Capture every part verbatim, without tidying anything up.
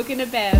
booking a bev.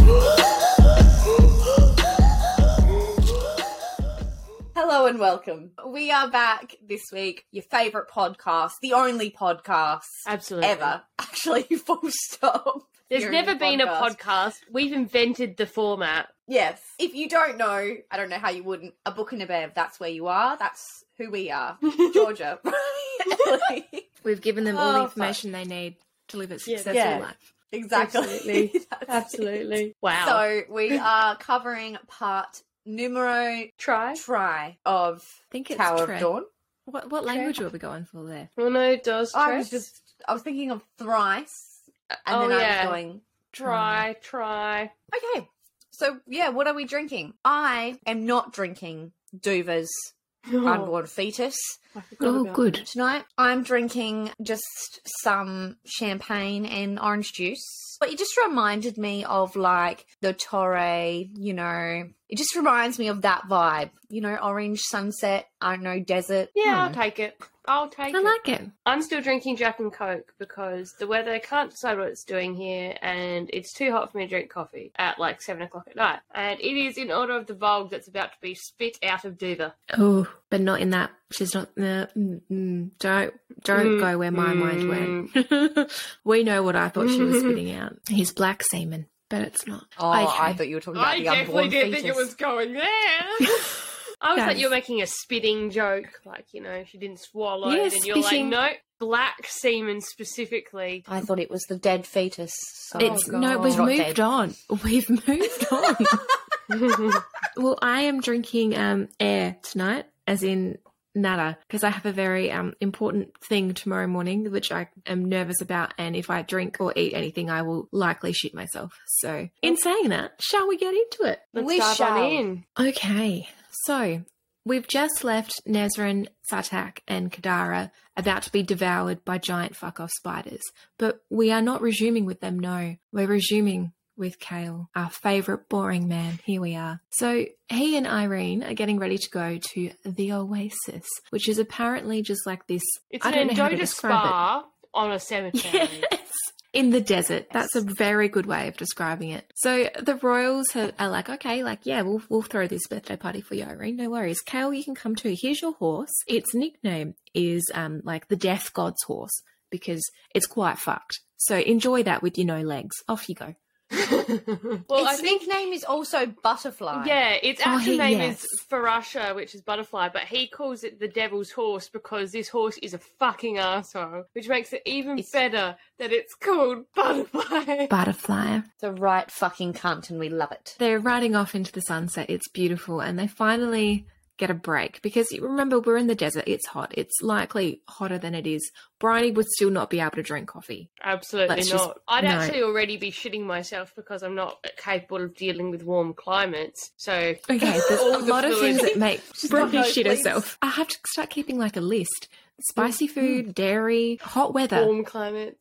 Hello and welcome. We are back this week, your favourite podcast, the only podcast Absolutely. ever. Actually, full stop. There's You're never in been a podcast. podcast. We've invented the format. Yes. If you don't know, I don't know how you wouldn't, a book and a bev, that's where you are. That's who we are. Georgia. Ellie. We've given them all the Oh, information they need to live a Yeah, successful yeah. life. Exactly. Absolutely. That's Absolutely. it. Wow. So we are covering part numero Try. try of I think it's Tower tre- of Dawn. What what language were we going for there? Well, no, it does. I was Tress. just, I was thinking of thrice, and oh, then I yeah. was going, Try, try. okay. So yeah, what are we drinking? I am not drinking Duva's Oh, Unborn Fetus I forgot Oh, about good. tonight. I'm drinking just some champagne and orange juice. But it just reminded me of like the Torre, you know, it just reminds me of that vibe. You know, orange sunset, I don't know, desert. that. Yeah, I'll Hmm. take it. I'll take I it. like it. I'm still drinking Jack and Coke because the weather can't decide what it's doing here, and it's too hot for me to drink coffee at like seven o'clock at night. And it is in order of the Vogue that's about to be spit out of Duva. Oh, but not in that. She's not. Uh, mm, mm, don't don't Mm, go where my mind went. We know what I thought she was spitting out. He's black semen, but it's not. Oh, Okay. I thought you were talking about I the definitely unborn didn't fetus. think it was going there. I was like, Guys. you're making a spitting joke, like, you know, she didn't swallow, Yeah, and you're spitting. like, no, black semen specifically. I thought it was the dead fetus. So It's God. no. We've Not moved dead. on. We've moved on. Well, I am drinking um air tonight, as in nada, because I have a very um important thing tomorrow morning, which I am nervous about. And if I drink or eat anything, I will likely shit myself. So, in saying that, shall we get into it? Let's We dive shall. on in. Okay, so we've just left Nezran, Sartak, and Kadara about to be devoured by giant fuck-off spiders, but we are not resuming with them, no. We're resuming with Kale, our favourite boring man. Here we are. So he and Irene are getting ready to go to the Oasis, which is apparently just like this, It's I an don't know how to Endota describe spa on a cemetery. Yes. In the desert. That's a very good way of describing it. So the royals have, are like, okay, like, yeah, we'll we'll throw this birthday party for you, Irene. No worries. Kale, you can come too. Here's your horse. Its nickname is um like the Death God's horse because it's quite fucked. So enjoy that with your no legs. Off you go. Well, I its think, nickname is also Butterfly. yeah, its Oh, actual he- name yes. is Farasha, which is butterfly, but he calls it the devil's horse because this horse is a fucking asshole, which makes it even It's- better that it's called Butterfly. Butterfly. It's a right fucking cunt and we love it. They're riding off into the sunset. It's beautiful. And they finally get a break because you remember we're in the desert. It's hot. It's likely hotter than it is. Bryony would still not be able to drink coffee. Absolutely Let's not. just- I'd no. actually already be shitting myself because I'm not capable of dealing with warm climates. So Okay, there's All a the lot of fluid. things that make Just Bryony no, shit please. herself. I have to start keeping like a list. Spicy food, dairy, hot weather. warm climate.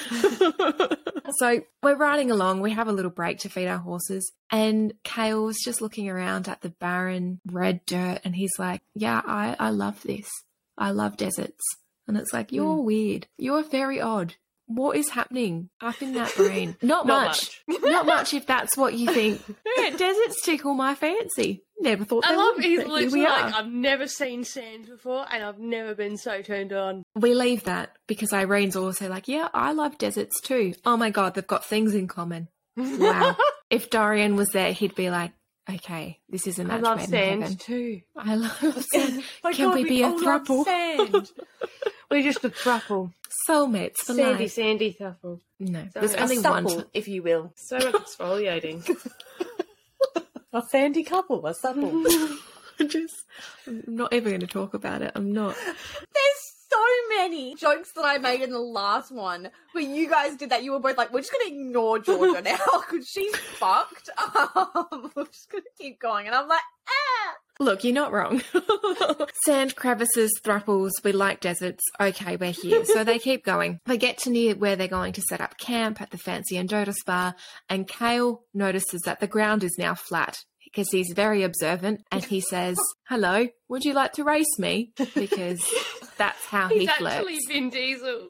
So we're riding along. We have a little break to feed our horses. And Kale's just looking around at the barren red dirt. And he's like, yeah, I, I love this. I love deserts. And it's like, you're Mm. weird. You're very odd. What is happening up in that brain? Not, Not much. Not much if that's what you think. Yeah, deserts tickle my fancy. Never thought I they love would, he's but here literally we like, are. I've never seen sand before and I've never been so turned on. We leave that because Irene's also like, yeah, I love deserts too. Oh my God, they've got things in common. Wow. If Dorian was there, he'd be like, okay, this is a I match love made in sand heaven. too. I love sand. My Can God, we be a all love throuple? sand. We're just a throuple. Soulmates for Sandy, life. sandy throuple. No, Sorry. there's A only a one. supple, if you will. So much exfoliating. A sandy couple, a supple. I just, I'm not ever going to talk about it. I'm not. There's so many jokes that I made in the last one where you guys did that. You were both like, we're just going to ignore Georgia now because she's fucked. Um, we're just going to keep going. And I'm like, ah. Look, you're not wrong. Sand, crevices, thruples, we like deserts. Okay, we're here. So they keep going. They get to near where they're going to set up camp at the fancy Endota Spa, and Kale notices that the ground is now flat because he's very observant, and he says, hello, would you like to race me? Because that's how he He's flirts. actually Vin Diesel. He's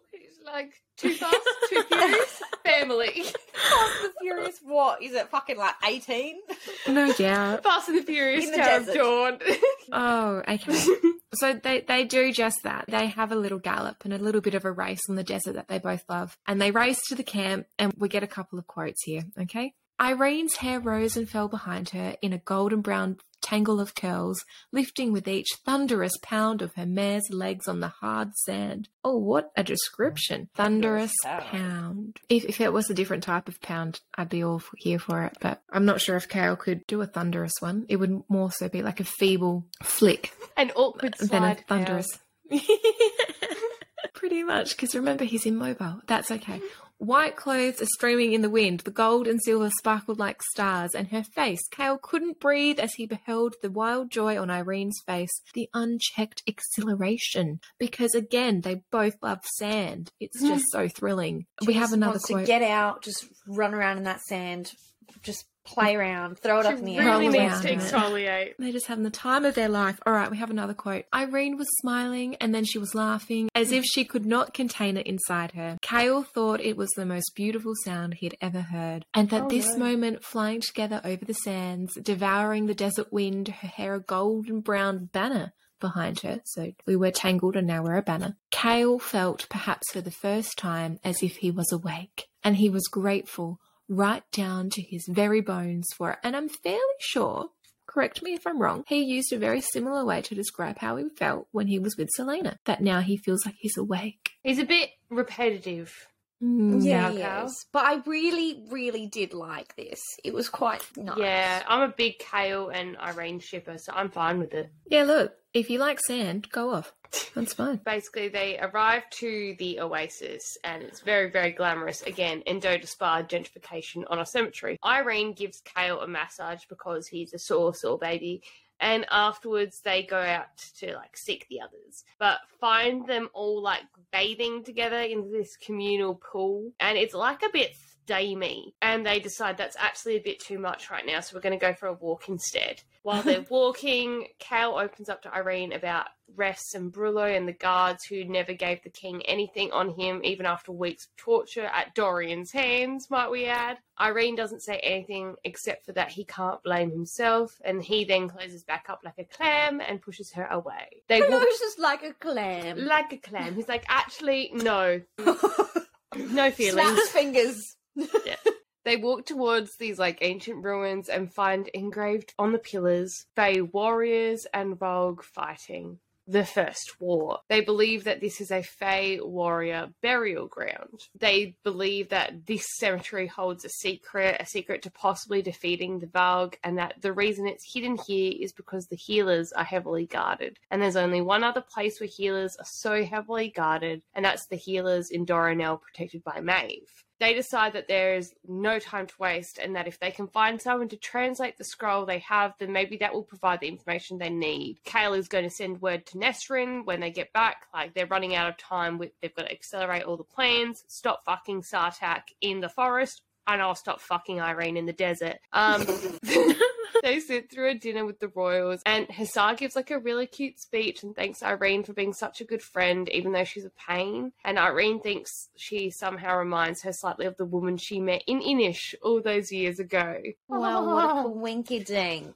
Like, too fast, too furious, family. Fast and the Furious, what? Is it fucking like eighteen? No doubt. Fast and the Furious, In the Tower of desert. Dawn. Oh, okay. So they, they do just that. They have a little gallop and a little bit of a race on the desert that they both love. And they race to the camp, and we get a couple of quotes here, okay? Irene's hair rose and fell behind her in a golden brown tangle of curls, lifting with each thunderous pound of her mare's legs on the hard sand. Oh, what a description. Thunderous Thunderous pound. pound. If, if it was a different type of pound, I'd be all f- here for it, but I'm not sure if Kale could do a thunderous one. It would more so be like a feeble flick An awkward than a slide. thunderous. Pretty much, because remember, he's immobile. That's okay. White clothes are streaming in the wind. The gold and silver sparkled like stars, and her face. Kale couldn't breathe as he beheld the wild joy on Irene's face, the unchecked exhilaration. Because again, they both love sand. It's just so thrilling. She we have just another wants quote. to get out, just run around in that sand, just play around, throw it She up in the really air. Roll needs around to in it. exfoliate. They're just having the time of their life. All right, we have another quote. Irene was smiling and then she was laughing as if she could not contain it inside her. Kale thought it was the most beautiful sound he had ever heard, and that Oh, this no. moment, flying together over the sands, devouring the desert wind, her hair a golden brown banner behind her. So we were tangled and now we're a banner. Kale felt, perhaps for the first time, as if he was awake, and he was grateful right down to his very bones for it. And I'm fairly sure, correct me if I'm wrong, he used a very similar way to describe how he felt when he was with Selena, that now he feels like he's awake. He's a bit repetitive. Mm. Yeah, Yeah, he Kale. is. But I really, really did like this. It was quite nice. Yeah, I'm a big Kale and Irene shipper, so I'm fine with it. Yeah, look, if you like sand, go off. That's fine. Basically, they arrive to the oasis, and it's very, very glamorous. Again, endo-spa gentrification on a cemetery. Irene gives Kale a massage because he's a sore, sore baby. And afterwards, they go out to, like, seek the others. But find them all, like, bathing together in this communal pool. And it's, like, a bit steamy. And they decide that's actually a bit too much right now, so we're going to go for a walk instead. While they're walking, Kale opens up to Irene about Ress and Brullo and the guards who never gave the king anything on him, even after weeks of torture at Dorian's hands, might we add. Irene doesn't say anything except for that he can't blame himself, and he then closes back up like a clam and pushes her away. They It walk was just like a clam. like a clam. He's like, actually, no. No feelings. Snaps fingers. Yeah. They walk towards these like ancient ruins and find engraved on the pillars Fey warriors and Vogue fighting the First War. They believe that this is a Fey warrior burial ground. They believe that this cemetery holds a secret, a secret to possibly defeating the Vogue, and that the reason it's hidden here is because the healers are heavily guarded. And there's only one other place where healers are so heavily guarded, and that's the healers in Doranel protected by Maeve. They decide that there is no time to waste, and that if they can find someone to translate the scroll they have, then maybe that will provide the information they need. Kale is going to send word to Nesrin when they get back, like they're running out of time, with, they've got to accelerate all the plans, stop fucking Sartak in the forest, and I'll stop fucking Irene in the desert. Um, they sit through a dinner with the royals, and Hussar gives like a really cute speech and thanks Irene for being such a good friend, even though she's a pain. And Irene thinks she somehow reminds her slightly of the woman she met in Inish all those years ago. Well, what a winky dink.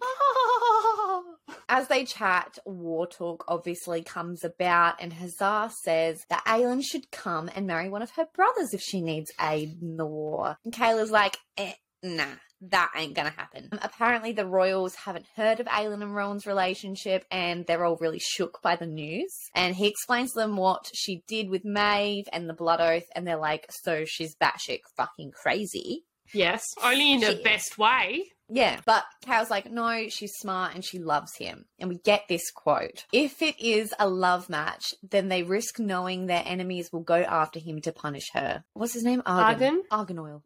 As they chat, war talk obviously comes about, and Hussar says that Aelin should come and marry one of her brothers if she needs aid in the war. And Kayla's like, eh, nah, that ain't gonna happen. Um, apparently the royals haven't heard of Aelin and Rowan's relationship, and they're all really shook by the news. And he explains to them what she did with Maeve and the blood oath, and they're like, so she's batshit fucking crazy. Yes, only in the She- best way. Yeah, but Kale's like, no, she's smart and she loves him. And we get this quote. If it is a love match, then they risk knowing their enemies will go after him to punish her. What's his name? Argan. Argan oil.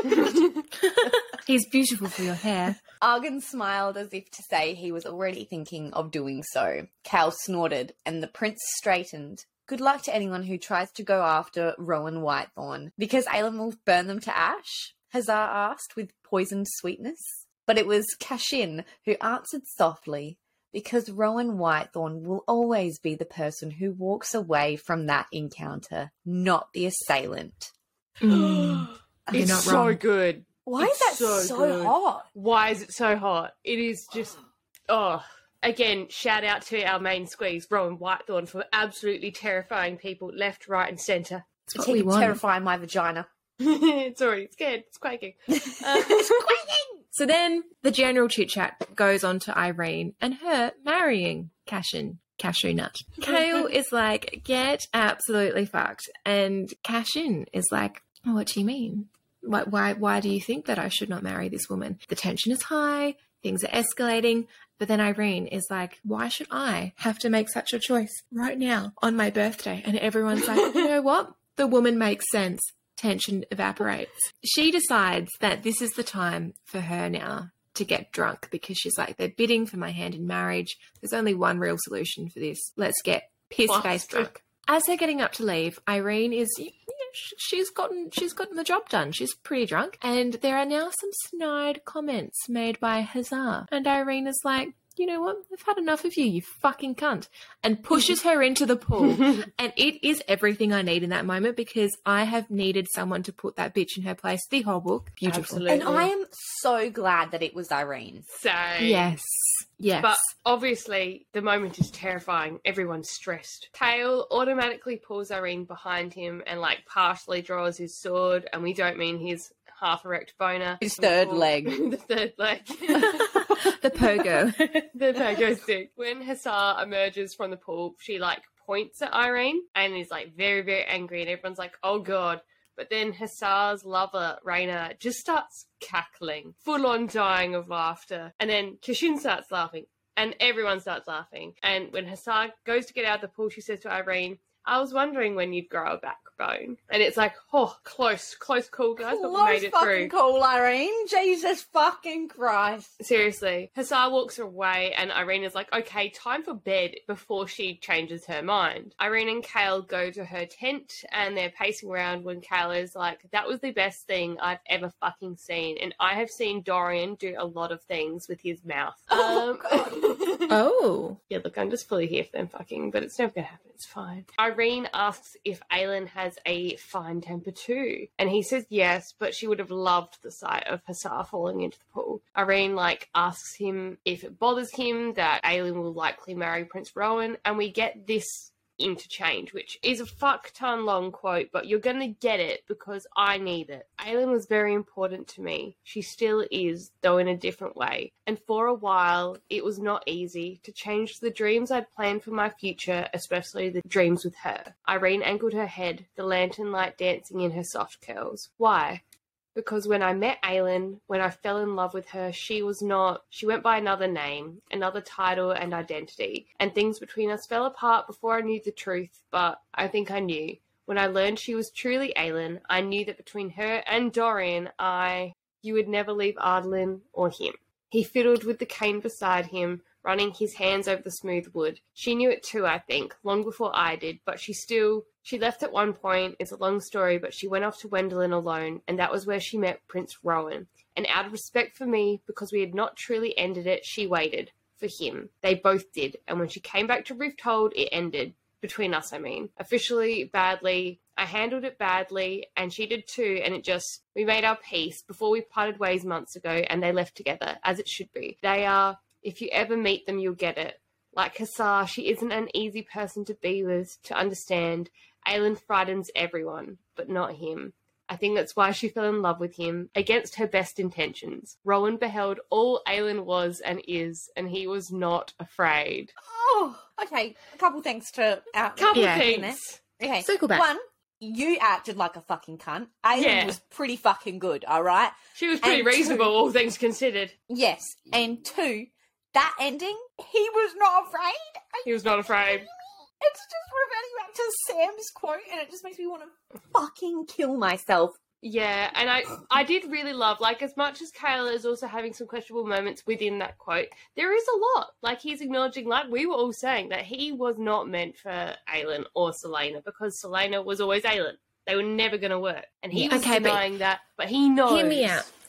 He's beautiful for your hair. Argan smiled as if to say he was already thinking of doing so. Kale snorted and the prince straightened. Good luck to anyone who tries to go after Rowan Whitethorn, because Aelin will burn them to ash, Hussar asked with poisoned sweetness. But it was Cashin who answered softly, Because Rowan Whitethorn will always be the person who walks away from that encounter, not the assailant. Mm. You're It's not so wrong. good. Why It's is that so so, good. hot? Why is it so hot? It is just, oh. Again, shout out to our main squeeze, Rowan Whitethorn, for absolutely terrifying people left, right, and centre. It's what He we can want. terrify my vagina. It's already scared. It's quaking. Uh, It's quaking! So then the general chit chat goes on to Irene and her marrying Cashin, Cashew Nut. Kale is like, get absolutely fucked. And Cashin is like, oh, what do you mean? Why, why, why do you think that I should not marry this woman? The tension is high. Things are escalating. But then Irene is like, why should I have to make such a choice right now on my birthday? And everyone's like, you know what? The woman makes sense. Tension evaporates. She decides that this is the time for her now to get drunk because she's like, they're bidding for my hand in marriage. There's only one real solution for this. Let's get piss-faced drunk. As they're getting up to leave, Irene is, you know, she's gotten she's gotten the job done. She's pretty drunk. And there are now some snide comments made by Hussar. And Irene is like, you know what? I've had enough of you, you fucking cunt. And pushes her into the pool. And it is everything I need in that moment because I have needed someone to put that bitch in her place the whole book. Beautiful. Absolutely. And I am so glad that it was Irene. Same. Yes. Yes. But obviously, the moment is terrifying. Everyone's stressed. Kale automatically pulls Irene behind him and, like, partially draws his sword. And we don't mean his half-erect boner. His third leg. The third leg. the pogo. The pogo stick. When Hussar emerges from the pool, she, like, points at Irene and is, like, very, very angry. And everyone's like, oh, God. But then Hussar's lover, Raina, just starts cackling, full on dying of laughter. And then Cashin starts laughing, and everyone starts laughing. And when Hussar goes to get out of the pool, she says to Irene, I was wondering when you'd grow a backbone. And it's like, oh, close, close call, guys, but we made it fucking through. cool, Irene. Jesus fucking Christ. Seriously. Hussar walks away and Irene is like, okay, time for bed before she changes her mind. Irene and Kale go to her tent and they're pacing around when Kale is like, that was the best thing I've ever fucking seen. And I have seen Dorian do a lot of things with his mouth. Oh, um, Oh. Yeah, look, I'm just fully here for them fucking, but it's never going to happen. It's fine. Irene asks if Aelin has a fine temper too. And he says yes, but she would have loved the sight of Hussar falling into the pool. Irene, like, asks him if it bothers him that Aelin will likely marry Prince Rowan. And we get this interchange, which is a fuck ton long quote, but you're gonna get it because I need it. Aelin was very important to me. She still is, though in a different way. And for a while, it was not easy to change the dreams I'd planned for my future, especially the dreams with her. Irene angled her head, the lantern light dancing in her soft curls. Why? Because when I met Aelin, when I fell in love with her, she was not... She went by another name, another title and identity, and things between us fell apart before I knew the truth, but I think I knew. When I learned she was truly Aelin, I knew that between her and Dorian, I... You would never leave Ardlin or him. He fiddled with the cane beside him, running his hands over the smooth wood. She knew it too, I think, long before I did, but she still... She left at one point, it's a long story, but she went off to Wendelin alone, and that was where she met Prince Rowan. And out of respect for me, because we had not truly ended it, she waited. For him. They both did, and when she came back to Rifthold, it ended. Between us, I mean. Officially, badly. I handled it badly, and she did too, and it just... We made our peace before we parted ways months ago, and they left together, as it should be. They are... If you ever meet them, you'll get it. Like Hussar, she isn't an easy person to be with, to understand. Aelin frightens everyone, but not him. I think that's why she fell in love with him, against her best intentions. Rowan beheld all Aelin was and is, and he was not afraid. Oh, okay. A couple things to out. Couple Yeah. things. Okay. Circle back. One, you acted like a fucking cunt. Aelin Yeah. was pretty fucking good, all right? She was pretty And reasonable, two- all things considered. Yes. And two, that ending, he was not afraid. Are He was not afraid. It's just reverting back to Sam's quote, and it just makes me want to fucking kill myself. Yeah, and I I did really love, like, as much as Kayla is also having some questionable moments within that quote, there is a lot. Like, he's acknowledging, like we were all saying, that he was not meant for Aelin or Selena, because Selena was always Aelin. They were never going to work. And he Yeah. was Okay, but- denying that, but he knows. Hear me out.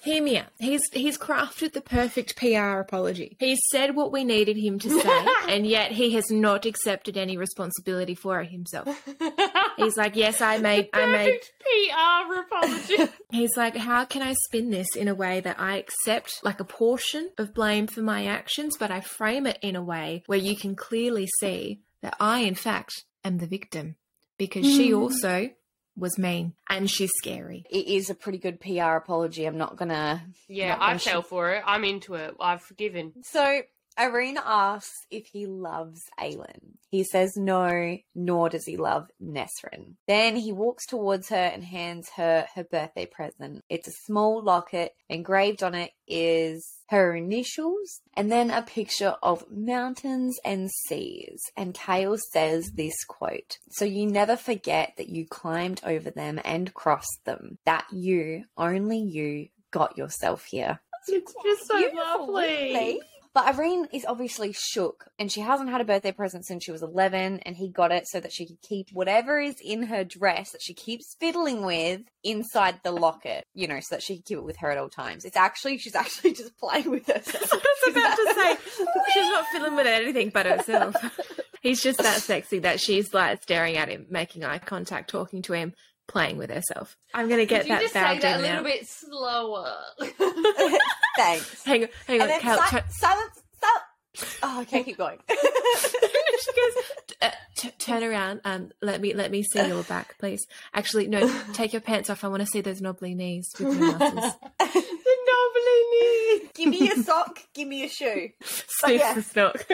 Hear me out. He's he's crafted the perfect P R apology. He's said what we needed him to say, and yet he has not accepted any responsibility for it himself. He's like, yes, I made, I made. Perfect P R apology. He's like, how can I spin this in a way that I accept like a portion of blame for my actions, but I frame it in a way where you can clearly see that I, in fact, am the victim, because mm. she also was mean and she's scary. It is a pretty good P R apology. I'm not gonna. Yeah, not I gonna fell sh- for it. I'm into it. I've forgiven. So Irene asks if he loves Aelin. He says no, nor does he love Nesrin. Then he walks towards her and hands her her birthday present. It's a small locket. Engraved on it is her initials and then a picture of mountains and seas. And Chaol says this quote, "So you never forget that you climbed over them and crossed them, that you, only you, got yourself here." It's just so Beautiful, lovely. really. But Irene is obviously shook, and she hasn't had a birthday present since she was eleven, and he got it so that she could keep whatever is in her dress that she keeps fiddling with inside the locket, you know, so that she can keep it with her at all times. It's actually, she's actually just playing with herself. I was about to say, she's not fiddling with anything but herself. He's just that sexy that she's like staring at him, making eye contact, talking to him, playing with herself. I'm going to get Could that you just bowed say that in a little now. bit slower? Thanks. Hang on, hang on, And then Cal, si- turn- silence, silence. Oh, okay, keep going. she goes, uh, t- turn around. Um, let me let me see your back, please. Actually, no, take your pants off. I want to see those knobbly knees with no muscles. The knobbly knee. Give me a sock, give me a shoe. Sniff yeah. the snock.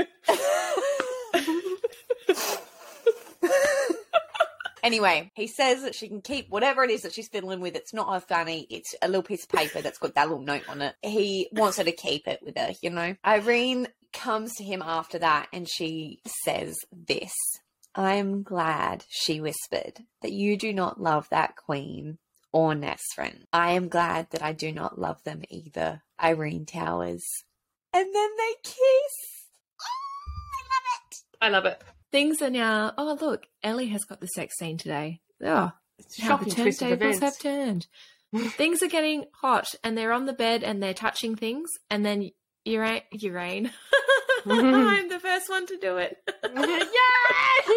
Anyway, he says that she can keep whatever it is that she's fiddling with. It's not her fanny. It's a little piece of paper that's got that little note on it. He wants her to keep it with her, you know. Irene comes to him after that and she says this. "I'm glad," she whispered, "that you do not love that queen or Nesrin. I am glad that I do not love them either." Irene Towers. And then they kiss. Oh, I love it. I love it. Things are now, oh, look, Ellie has got the sex scene today. Oh, It's how the shocking twist of turntables events. have turned. Things are getting hot and they're on the bed and they're touching things and then Urain, Urain. I'm the first one to do it. Yay!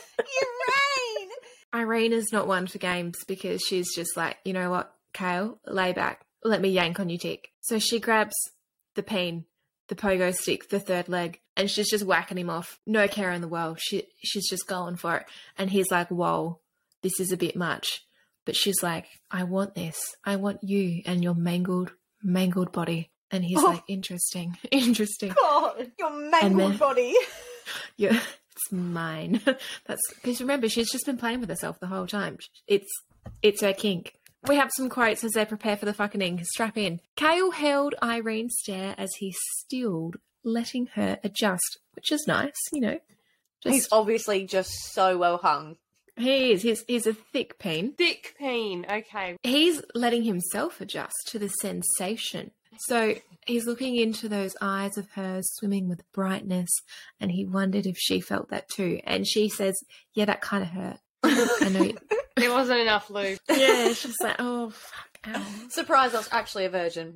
Irene. Irene is not one for games because she's just like, you know what, Chaol, lay back. Let me yank on your dick. So she grabs the peen, the pogo stick, the third leg, and she's just whacking him off. No care in the world. She She's just going for it. And he's like, whoa, this is a bit much. But she's like, I want this. I want you and your mangled, mangled body. And he's Oh. like, interesting, interesting. God, your mangled then- body. Yeah, it's mine. That's because remember, she's just been playing with herself the whole time. It's it's her kink. We have some quotes as they prepare for the fucking strap in. Chaol held Irene's stare as he stilled, letting her adjust, which is nice, you know. Just, He's obviously just so well hung. he is. He's, he's a thick peen. Thick peen. Okay. He's letting himself adjust to the sensation. So he's looking into those eyes of hers swimming with brightness, and he wondered if she felt that too. And she says, yeah, that kind of hurt. I know. You- There wasn't enough lube. yeah, she's like, oh, fuck, ow. Surprise, I was actually a virgin.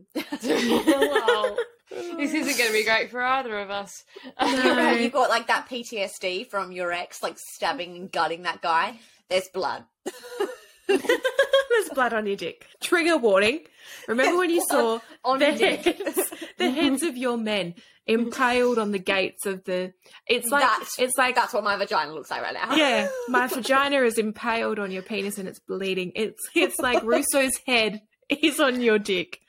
Wow. This isn't going to be great for either of us. No. You've got like that P T S D from your ex, like stabbing and gutting that guy. There's blood. There's blood on your dick. Trigger warning. Remember when you saw on the your dick. heads, the heads of your men impaled on the gates of the... It's like... That's- it's like... That's what my vagina looks like right now. Yeah, my vagina is impaled on your penis and it's bleeding. It's it's like Russo's head is on your dick.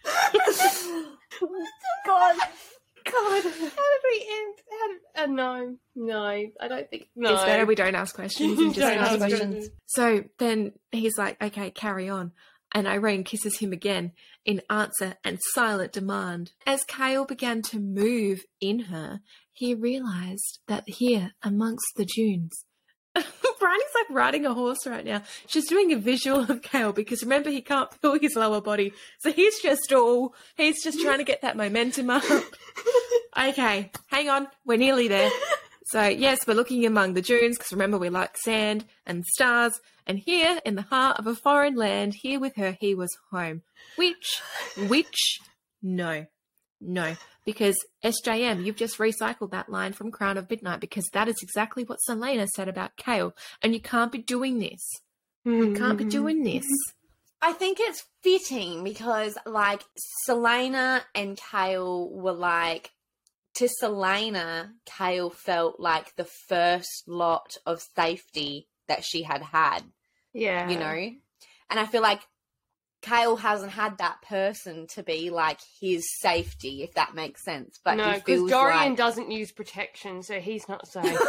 God. God. How did we end? How did, uh, no, no, I don't think. No. It's better we don't ask questions and just Don't answer ask questions. questions. So then he's like, okay, carry on. And Irene kisses him again in answer and silent demand. As Chaol began to move in her, he realised that here, amongst the dunes, Bryony's like riding a horse right now. She's doing a visual of Chaol because remember, he can't feel his lower body. So he's just all, he's just trying to get that momentum up. Okay, hang on. We're nearly there. So, yes, we're looking among the dunes because remember we like sand and stars. And here in the heart of a foreign land, here with her, he was home. Which, which, no, no. Because S J M, you've just recycled that line from Crown of Midnight because that is exactly what Selena said about Kale. And you can't be doing this. You can't be doing this. I think it's fitting because, like, Selena and Kale were like, to Selena, Kale felt like the first lot of safety that she had had, Yeah. you know? And I feel like Kale hasn't had that person to be, like, his safety, if that makes sense. But no, he because feels Dorian like... doesn't use protection, so he's not safe.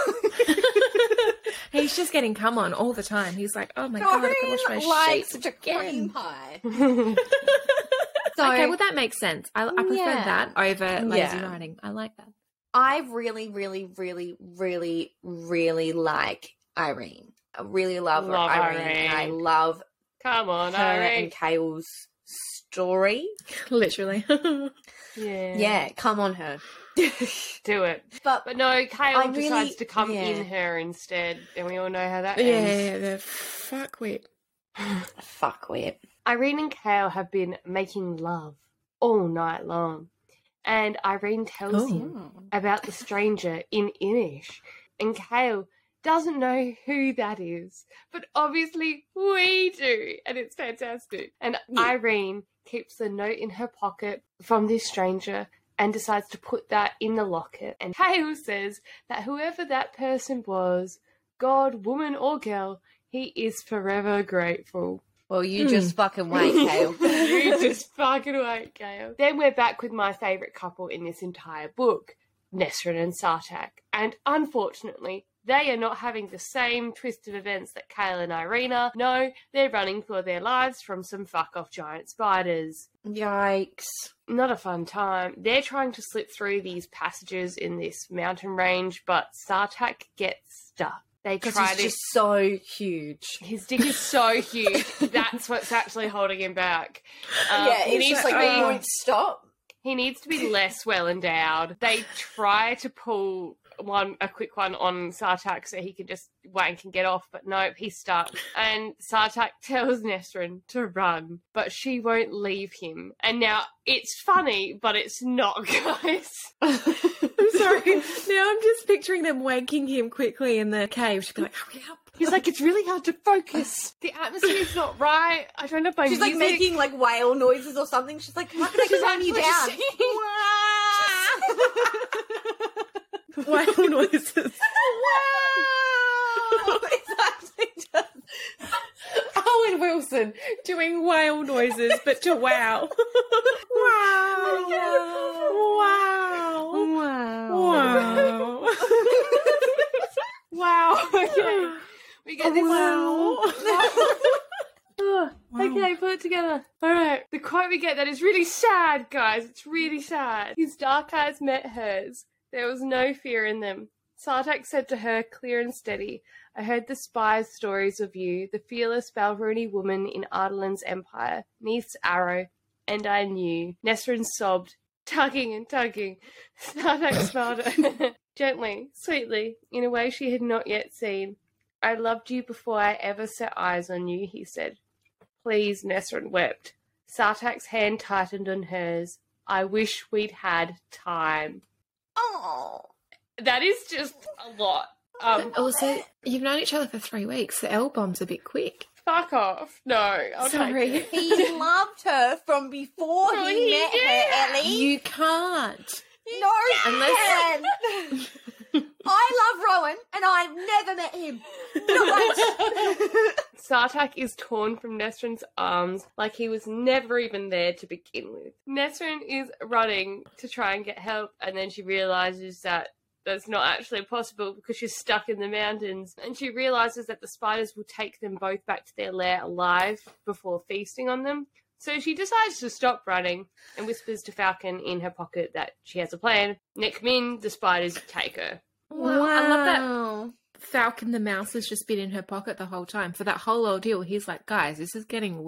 He's just getting come on all the time. He's like, oh my God, I can wash my likes sheets to cream again. pie. So, okay, well, that makes sense. I, I prefer Yeah. that over lazy Yeah. writing. I like that. I really, really, really, really, really like Irene. I really love, Love Irene, and I Irene. love Come on, her Irene. and Kale's story. Literally. Yeah. Yeah, come on her. Do it. But But no, Kale I really- decides to come yeah. in her instead, and we all know how that yeah, ends. the fuck wit. fuck weird. Irene and Kale have been making love all night long, and Irene tells Oh. him about the stranger in Inish, and Kale doesn't know who that is, but obviously we do, and it's fantastic. And Yeah. Irene keeps the note in her pocket from this stranger and decides to put that in the locket. And Kale says that whoever that person was, God, woman, or girl, he is forever grateful. Well, you just fucking wait, Kale. You just fucking wait, Kale. Then we're back with my favourite couple in this entire book, Nesrin and Sartak. And unfortunately, they are not having the same twist of events that Kale and Irene are. No, they're running for their lives from some fuck-off giant spiders. Yikes. Not a fun time. They're trying to slip through these passages in this mountain range, but Sartak gets stuck. They Because try he's to... just so huge. His dick is so huge. That's what's actually holding him back. Um, yeah, he it's needs just like, to be... he won't stop. He needs to be less well endowed. They try to pull one a quick one on Sartak so he can just wank and get off, but nope, he's stuck. And Sartak tells Nesrin to run, but she won't leave him. And now it's funny, but it's not, guys. I'm sorry. Now I'm just picturing them wanking him quickly in the cave. She'd be like, hurry up. He's like, it's really hard to focus. The atmosphere's not right. I don't know if my She's like music... making like whale noises or something. She's like, how can I She's calm you actually down? Whale noises. Wow! It's actually just... Owen Wilson doing whale noises, but to wow. Wow. Wow. Wow. Wow. Wow. Okay. We get this. Wow. Oh, Wow. Okay, put it together. All right. The quote we get that is really sad, guys. It's really sad. His dark eyes met hers. There was no fear in them. Sartak said to her, clear and steady, I heard the spies' stories of you, the fearless Balveruni woman in Ardalan's empire, Neith's arrow, and I knew. Nesrin sobbed, tugging and tugging. Sartak smiled at her gently, sweetly, in a way she had not yet seen. I loved you before I ever set eyes on you, he said. Please, Nesrin wept. Sartak's hand tightened on hers. I wish we'd had time. Oh. That is just a lot. Um, Also, you've known each other for three weeks. The L-bomb's a bit quick. fuck off. No, I'll Sorry. take it. He loved her from before Oh, he he met did. her, Ellie. You can't. No, Unless- man. I love Rowan, and I've never met him. Not. Sartak is torn from Nesrin's arms like he was never even there to begin with. Nesrin is running to try and get help, and then she realises that that's not actually possible because she's stuck in the mountains. And she realises that the spiders will take them both back to their lair alive before feasting on them. So she decides to stop running and whispers to Falcon in her pocket that she has a plan. Nick Min, the spiders take her. Wow. I love that Wow. Falcon the mouse has just been in her pocket the whole time. For that whole ordeal, he's like, guys, this is getting weird.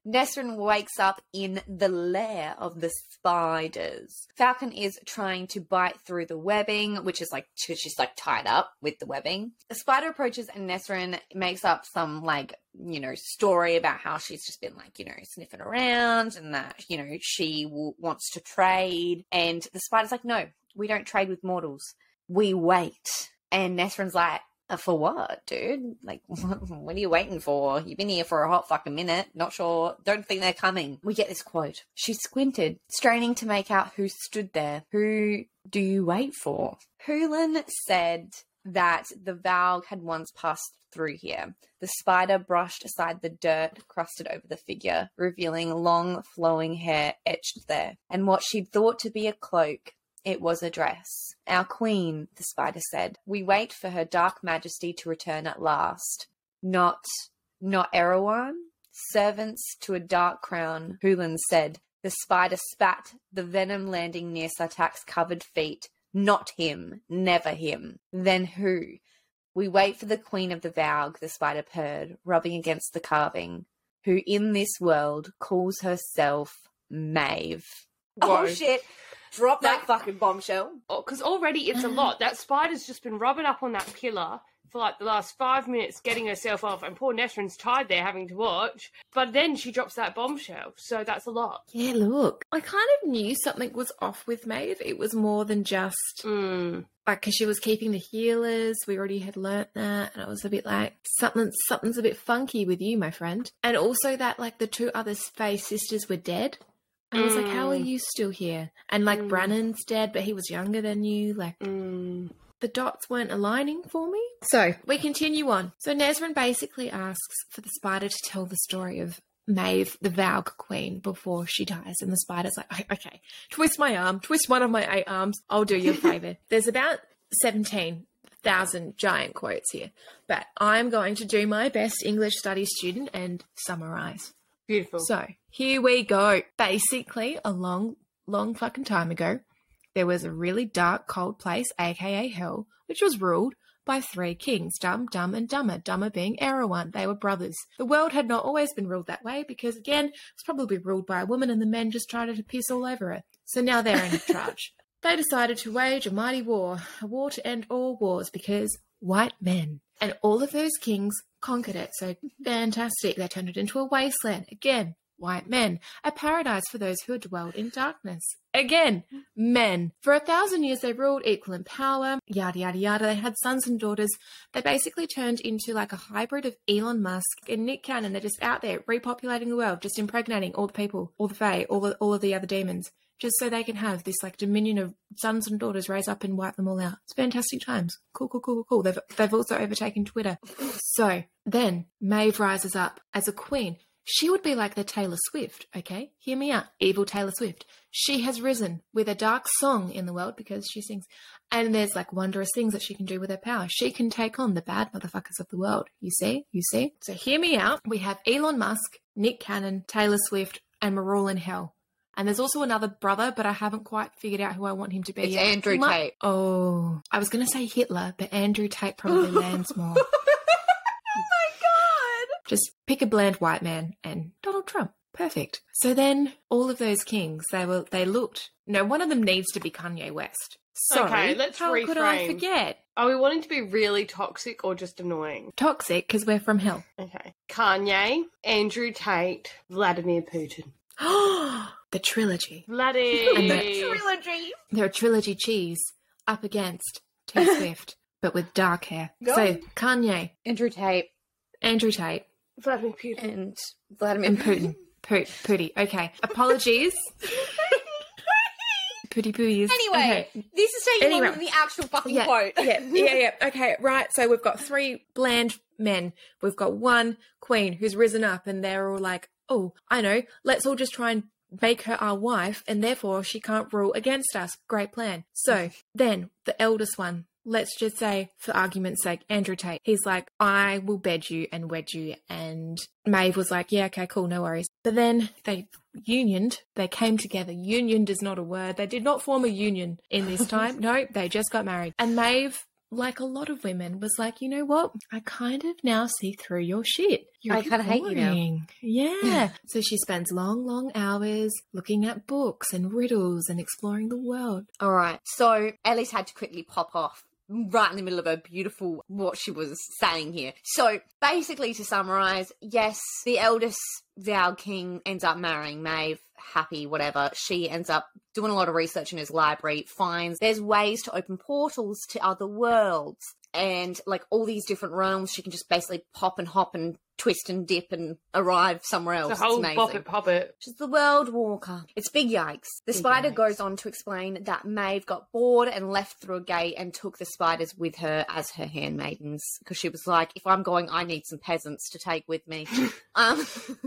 Nesrin wakes up in the lair of the spiders. Falcon is trying to bite through the webbing, which is like, she's like tied up with the webbing. The spider approaches and Nesrin makes up some like, you know, story about how she's just been like, you know, sniffing around and that, you know, she w- wants to trade. And the spider's like, no, we don't trade with mortals. We wait. And Nesrin's like, Uh, for what, dude? Like, what, what are you waiting for? You've been here for a hot fucking minute. Not sure. Don't think they're coming. We get this quote. She squinted, straining to make out who stood there. Who do you wait for? Hoolan said that the Valg had once passed through here. The spider brushed aside the dirt crusted over the figure, revealing long, flowing hair etched there, and what she'd thought to be a cloak. It was a dress. Our queen, the spider said. We wait for her dark majesty to return at last. Not, not Erewhon? Servants to a dark crown, Hoolan said. The spider spat, the venom landing near Sartak's covered feet. Not him. Never him. Then who? We wait for the queen of the Valg, the spider purred, rubbing against the carving, who in this world calls herself Maeve. Whoa. Oh, shit. Drop that, That- fucking bombshell. Because already it's a lot. That spider's just been rubbing up on that pillar for like the last five minutes, getting herself off, and poor Nesrin's tied there having to watch. But then she drops that bombshell, so that's a lot. Yeah, look, I kind of knew something was off with Maeve. It was more than just Mm. like because she was keeping the healers. We already had learnt that, and I was a bit like something, something's a bit funky with you, my friend. And also that like the two other Fae sisters were dead. I was like, how are Mm. you still here? And like Mm. Brannan's dead, but he was younger than you. Like Mm. the dots weren't aligning for me. So we continue on. So Nesrin basically asks for the spider to tell the story of Maeve, the Valg queen, before she dies. And the spider's like, okay, twist my arm, twist one of my eight arms. I'll do you a favor. There's about seventeen thousand giant quotes here, but I'm going to do my best English studies student and summarize. Beautiful. So here we go. Basically, a long, long fucking time ago, there was a really dark, cold place, aka Hell, which was ruled by three kings, Dumb, Dumb, and Dumber. Dumber being Erewhon. They were brothers. The world had not always been ruled that way because, again, it was probably ruled by a woman and the men just tried to piss all over it. So now they're in charge. They decided to wage a mighty war, a war to end all wars because white men. And all of those kings conquered it. So fantastic. They turned it into a wasteland. Again, white men. A paradise for those who had dwelled in darkness. Again, men. For a thousand years they ruled, equal in power, yada, yada, yada. They had sons and daughters. They basically turned into like a hybrid of Elon Musk and Nick Cannon. They're just out there repopulating the world, just impregnating all the people, all the Fae, all, the, all of the other demons, just so they can have this like dominion of sons and daughters raise up and wipe them all out. It's fantastic times. Cool, cool, cool, cool, cool. They've, they've also overtaken Twitter. So then Maeve rises up as a queen. She would be like the Taylor Swift, okay? Hear me out. Evil Taylor Swift. She has risen with a dark song in the world because she sings. And there's like wondrous things that she can do with her power. She can take on the bad motherfuckers of the world. You see? You see? So hear me out. We have Elon Musk, Nick Cannon, Taylor Swift, and Marul in Hell. And there's also another brother, but I haven't quite figured out who I want him to be It's yet. Andrew He might- Tate. Oh, I was going to say Hitler, but Andrew Tate probably lands more. Oh my god! Just pick a bland white man and Donald Trump. Perfect. So then all of those kings, they were they looked. No, one of them needs to be Kanye West. Sorry. Okay, let's How could I reframe. forget? Are we wanting to be really toxic or just annoying? Toxic because we're from hell. Okay. Kanye, Andrew Tate, Vladimir Putin. The trilogy. Vladdy. And Trilogy. They're a trilogy cheese up against T Swift, but with dark hair. Go. So Kanye, Andrew Tate Andrew Tate, Vladimir Putin. and Vladimir and Putin. Poot, Pooty. Okay. Apologies. Pooty pooties. Anyway, Okay. this is taking Anyway. longer than the actual fucking Yeah, quote. yeah, yeah, yeah. Okay, right. So we've got three bland men. We've got one queen who's risen up, and they're all like, "Oh, I know. Let's all just try and make her our wife, and therefore she can't rule against us." Great plan. So then the eldest one, let's just say, for argument's sake, Andrew Tate. He's like, "I will bed you and wed you," and Maeve was like, "Yeah, okay, cool, no worries." But then they unioned. They came together. Unioned is not a word. They did not form a union in this time. No, they just got married. And Maeve like a lot of women, was like, you know what? I kind of now see through your shit. You're I kinda hate you now. boring." Yeah. So she spends long, long hours looking at books and riddles and exploring the world. All right. So Ellie's had to quickly pop off right in the middle of her beautiful, what she was saying here. So basically, to summarize, yes, the eldest Val King ends up marrying Maeve, happy, whatever. She ends up doing a lot of research in his library, finds there's ways to open portals to other worlds and like all these different realms. She can just basically pop and hop and twist and dip and arrive somewhere else. The whole it's amazing. bop it, pop it. She's the world walker. It's big yikes. The Big spider yikes. goes on to explain that Maeve got bored and left through a gate and took the spiders with her as her handmaidens because she was like, if I'm going, I need some peasants to take with me. um,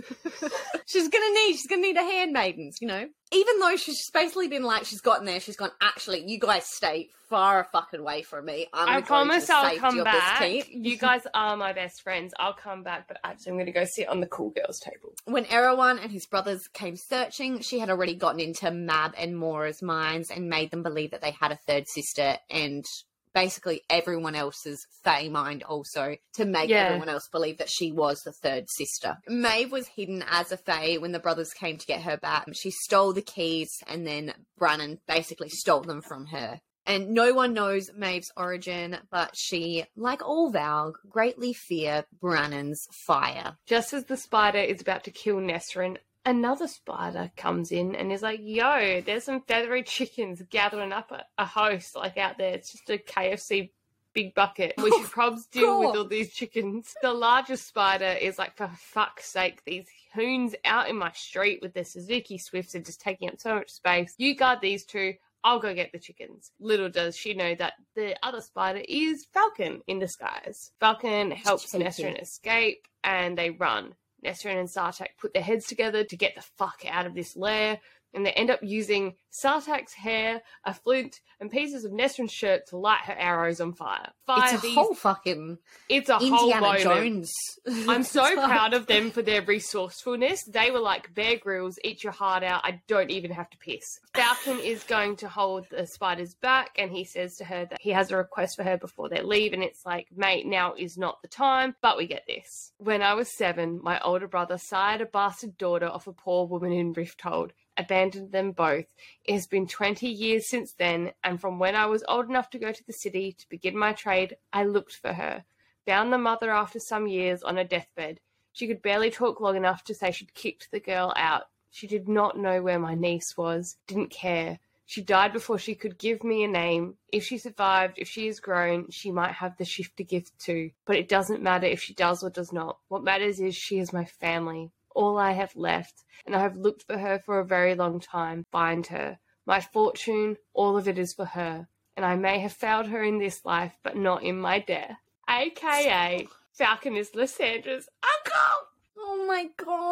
she's gonna need, she's gonna need a handmaidens, you know. Even though she's just basically been like, she's gotten there, she's gone, actually, you guys stay far fucking away from me. I'm I gonna go promise to the I'll safety come of back. this keep. You guys are my best friends. I'll come back, but actually I'm going to go sit on the cool girls table. When Erewhon and his brothers came searching, she had already gotten into Mab and Mora's minds and made them believe that they had a third sister and basically everyone else's fae mind also to make Yeah. everyone else believe that she was the third sister. Maeve was hidden as a fae when the brothers came to get her back. She stole the keys and then Brannon basically stole them from her. And no one knows Maeve's origin, but she, like all Valg, greatly fear Brannon's fire. Just as the spider is about to kill Nesrin, another spider comes in and is like, yo, there's some feathery chickens gathering up a, a host, like out there. It's just a K F C big bucket. We should probably deal with cool. all these chickens. The largest spider is like, for fuck's sake, these hoons out in my street with their Suzuki Swifts are just taking up so much space. You guard these two. I'll go get the chickens. Little does she know that the other spider is Falcon in disguise. Falcon helps so Nesrin cute. escape and they run. Nesrin and Sartak put their heads together to get the fuck out of this lair, and they end up using Sartak's hair, a flint, and pieces of Nesrin's shirt to light her arrows on fire. Fire It's a these- whole fucking it's a whole Indiana moment. Jones. I'm so proud of them for their resourcefulness. They were like, Bear Grylls, eat your heart out. I don't even have to piss. Falcon is going to hold the spiders back, and he says to her that he has a request for her before they leave, and it's like, mate, now is not the time, but we get this. When I was seven, my older brother sired a bastard daughter of a poor woman in Rifthold, abandoned them both. It has been twenty years since then, and from when I was old enough to go to the city to begin my trade, I looked for her. Found the mother after some years on a deathbed. She could barely talk long enough to say she'd kicked the girl out. She did not know where my niece was, didn't care. She died before she could give me a name. If she survived, if she is grown, she might have the shifter gift too. But it doesn't matter if she does or does not. What matters is she is my family. All I have left, and I have looked for her for a very long time. Find her. My fortune, all of it is for her. And I may have failed her in this life, but not in my death. A K A Falcon is Lyssandra's uncle! Oh my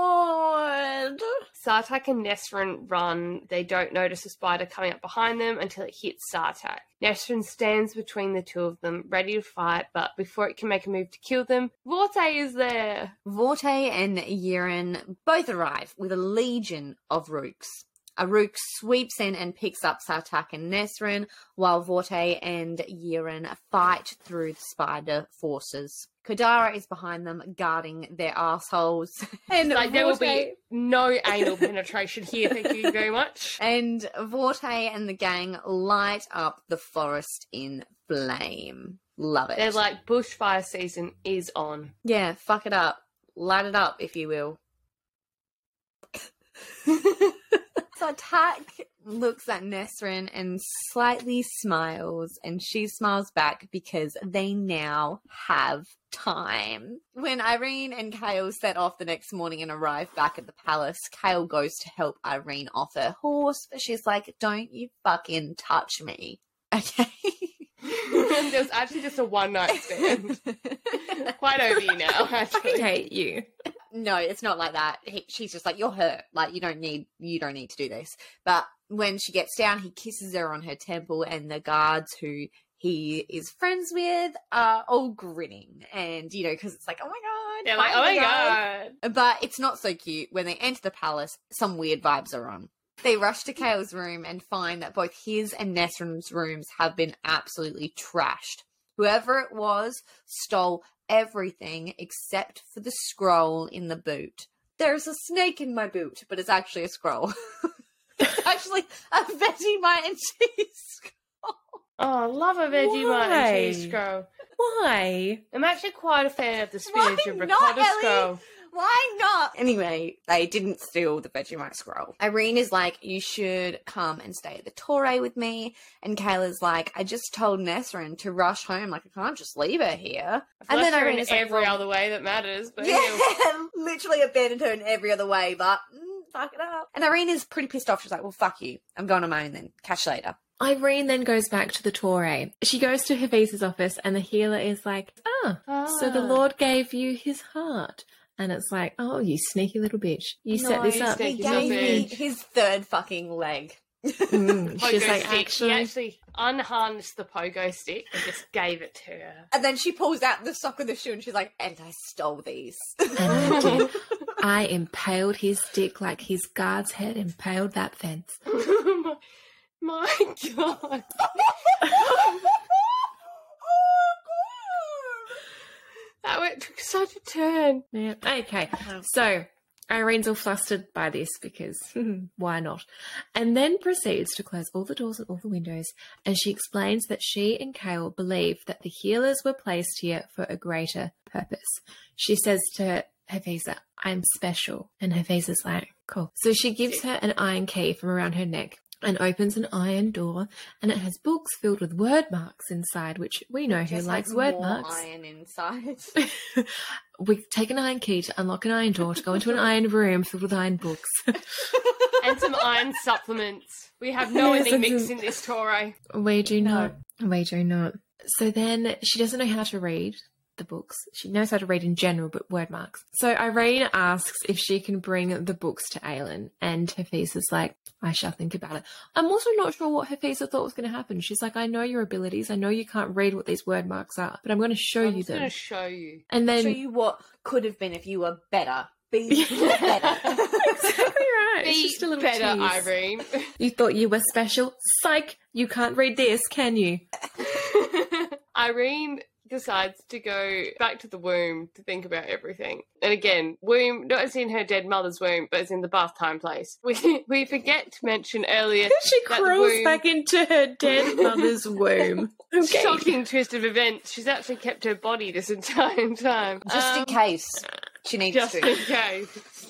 god. Sartak and Nesrin run. They don't notice a spider coming up behind them until it hits Sartak. Nesrin stands between the two of them, ready to fight, but before it can make a move to kill them, Vorte is there. Vorte and Yiren both arrive with a legion of Rooks. A Rook sweeps in and picks up Sartak and Nesrin, while Vorte and Yiren fight through the spider forces. Kadara is behind them, guarding their assholes. And Like, there will be Vorte- no anal penetration here, thank you very much. And Vorte and the gang light up the forest in flame. Love it. They're like, bushfire season is on. yeah, fuck it up. Light it up, if you will. So Tak looks at Nesrin and slightly smiles, and she smiles back because they now have time. When Irene and Kale set off the next morning and arrive back at the palace, Kale goes to help Irene off her horse, but she's like, don't you fucking touch me. Okay? There was actually just a one night stand. Quite over you now, I actually. hate you. No, it's not like that. He, she's just like, you're hurt. Like, you don't need, you don't need to do this. But when she gets down, he kisses her on her temple, and the guards who he is friends with are all grinning. And, you know, because it's like, oh my God. They're like, oh my finally, god. guys. But it's not so cute. When they enter the palace, some weird vibes are on. They rush to Kale's room and find that both his and Nesrin's rooms have been absolutely trashed. Whoever it was stole everything except for the scroll in the boot. There's a snake in my boot, but it's actually a scroll. It's actually a Vegemite and cheese scroll. Oh, I love a Vegemite and cheese scroll. Why? I'm actually quite a fan of the spinach Why and not, ricotta Ellie? scroll. Why not? Anyway, they didn't steal the Vegemite scroll. Irene is like, you should come and stay at the Torre with me. And Kayla's like, I just told Nesrin to rush home. Like, I can't just leave her here. And then Irene is like, every well, other way that matters. But yeah, yeah. literally abandoned her in every other way, but mm, fuck it up. And Irene is pretty pissed off. She's like, well, fuck you. I'm going on my own then. Catch you later. Irene then goes back to the Torre. She goes to Hafiza's office and the healer is like, ah, Ah. so the Lord gave you his heart. And it's like, oh, you sneaky little bitch. You set No, this you up. sneaky He He's gave a me bitch. his third fucking leg. Mm, Pogo she's like, stick. actually, He actually unharnessed the pogo stick and just gave it to her. And then she pulls out the sock of the shoe and she's like, and I stole these. and I did. I impaled his dick like his guard's head impaled that fence. my, my God. That went took such a turn. Yeah. Okay. So Irene's all flustered by this because why not? And then proceeds to close all the doors and all the windows. And she explains that she and Kale believe that the healers were placed here for a greater purpose. She says to Hafiza, I'm special. And Hafiza's like, cool. So she gives her an iron key from around her neck and opens an iron door, and it has books filled with word marks inside, which we know who Just likes like word more marks. iron inside. We take an iron key to unlock an iron door to go into an iron room filled with iron books. And some iron supplements. We have no Yes, and anemics some- in this Torre. We do not. We do not. So then she doesn't know how to read the books. She knows how to read in general, but word marks. So Irene asks if she can bring the books to Aelin, and Hafiza's like, I shall think about it. I'm also not sure what Hafiza thought was going to happen. She's like, I know your abilities. I know you can't read what these word marks are, but I'm going to show I'm you just going them. to show you. And then Show you what could have been if you were better. Be better. exactly right. It's Be just a little better, tease. Irene. You thought you were special? Psych! You can't read this, can you? Irene decides to go back to the womb to think about everything. And again, womb, not as in her dead mother's womb, but as in the bath time place. We we forget to mention earlier She that the crawls womb- back into her dead mother's womb. Okay. Shocking twist of events. She's actually kept her body this entire time. Just in Um, case she needs Just to. in case.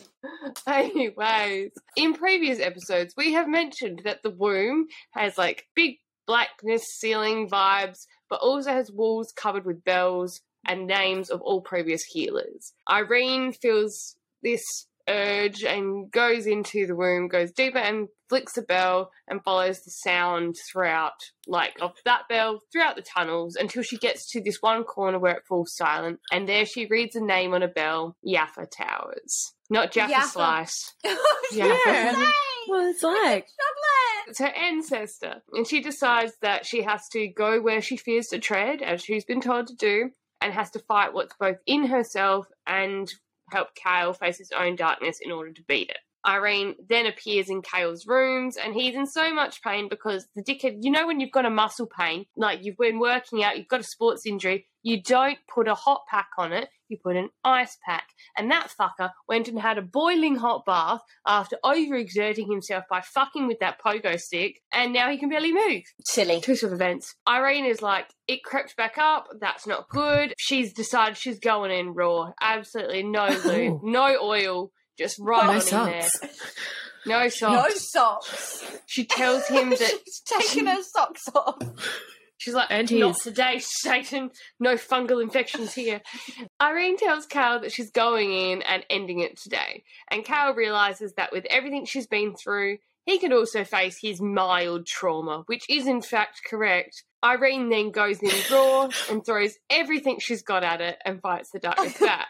Anyways, in previous episodes, we have mentioned that the womb has like big blackness ceiling vibes, but also has walls covered with bells and names of all previous healers. Irene feels this urge and goes into the womb, goes deeper and flicks a bell and follows the sound throughout, like of that bell, throughout the tunnels until she gets to this one corner where it falls silent. And there she reads a name on a bell, Yaffa Towers. Not Jaffa Yaffa. Slice. Yeah. Yaffa. Well, it's like, It's her ancestor. And she decides that she has to go where she fears to tread, as she's been told to do, and has to fight what's both in herself and help Kale face his own darkness in order to beat it. Irene then appears in Kale's rooms, and he's in so much pain because the dickhead, you know when you've got a muscle pain, like you've been working out, you've got a sports injury, you don't put a hot pack on it, you put an ice pack. And that fucker went and had a boiling hot bath after overexerting himself by fucking with that pogo stick, and now he can barely move. Silly. Twist of events. Irene is like, it crept back up, that's not good. She's decided she's going in raw. Absolutely no lube, no oil, just right no on socks. in there. No No socks. socks. She tells him that She's taking her socks off. she's like, And not his. today, Satan. No fungal infections here. Irene tells Cal that she's going in and ending it today. And Cal realizes that with everything she's been through, he could also face his mild trauma, which is in fact correct. Irene then goes in raw and throws everything she's got at it and fights the darkness back.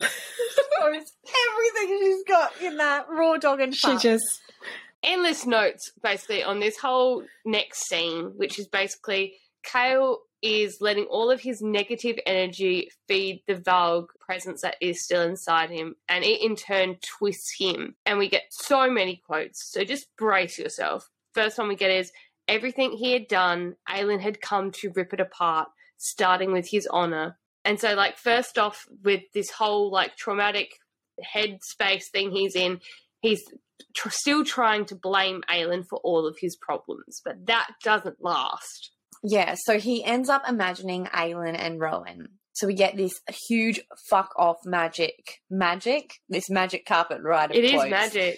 Throws everything she's got in that raw dog and She fuck. just, Endless notes basically on this whole next scene, which is basically Kale is letting all of his negative energy feed the Valg presence that is still inside him, and it in turn twists him. And we get so many quotes, so just brace yourself. First one we get is, everything he had done, Aelin had come to rip it apart. starting with his honour. And so, like, first off, with this whole, like, traumatic headspace thing he's in, he's tr- still trying to blame Aelin for all of his problems, but that doesn't last. Yeah, so he ends up imagining Aelin and Rowan. So we get this huge fuck off magic. Magic? This magic carpet ride of It quotes. is magic.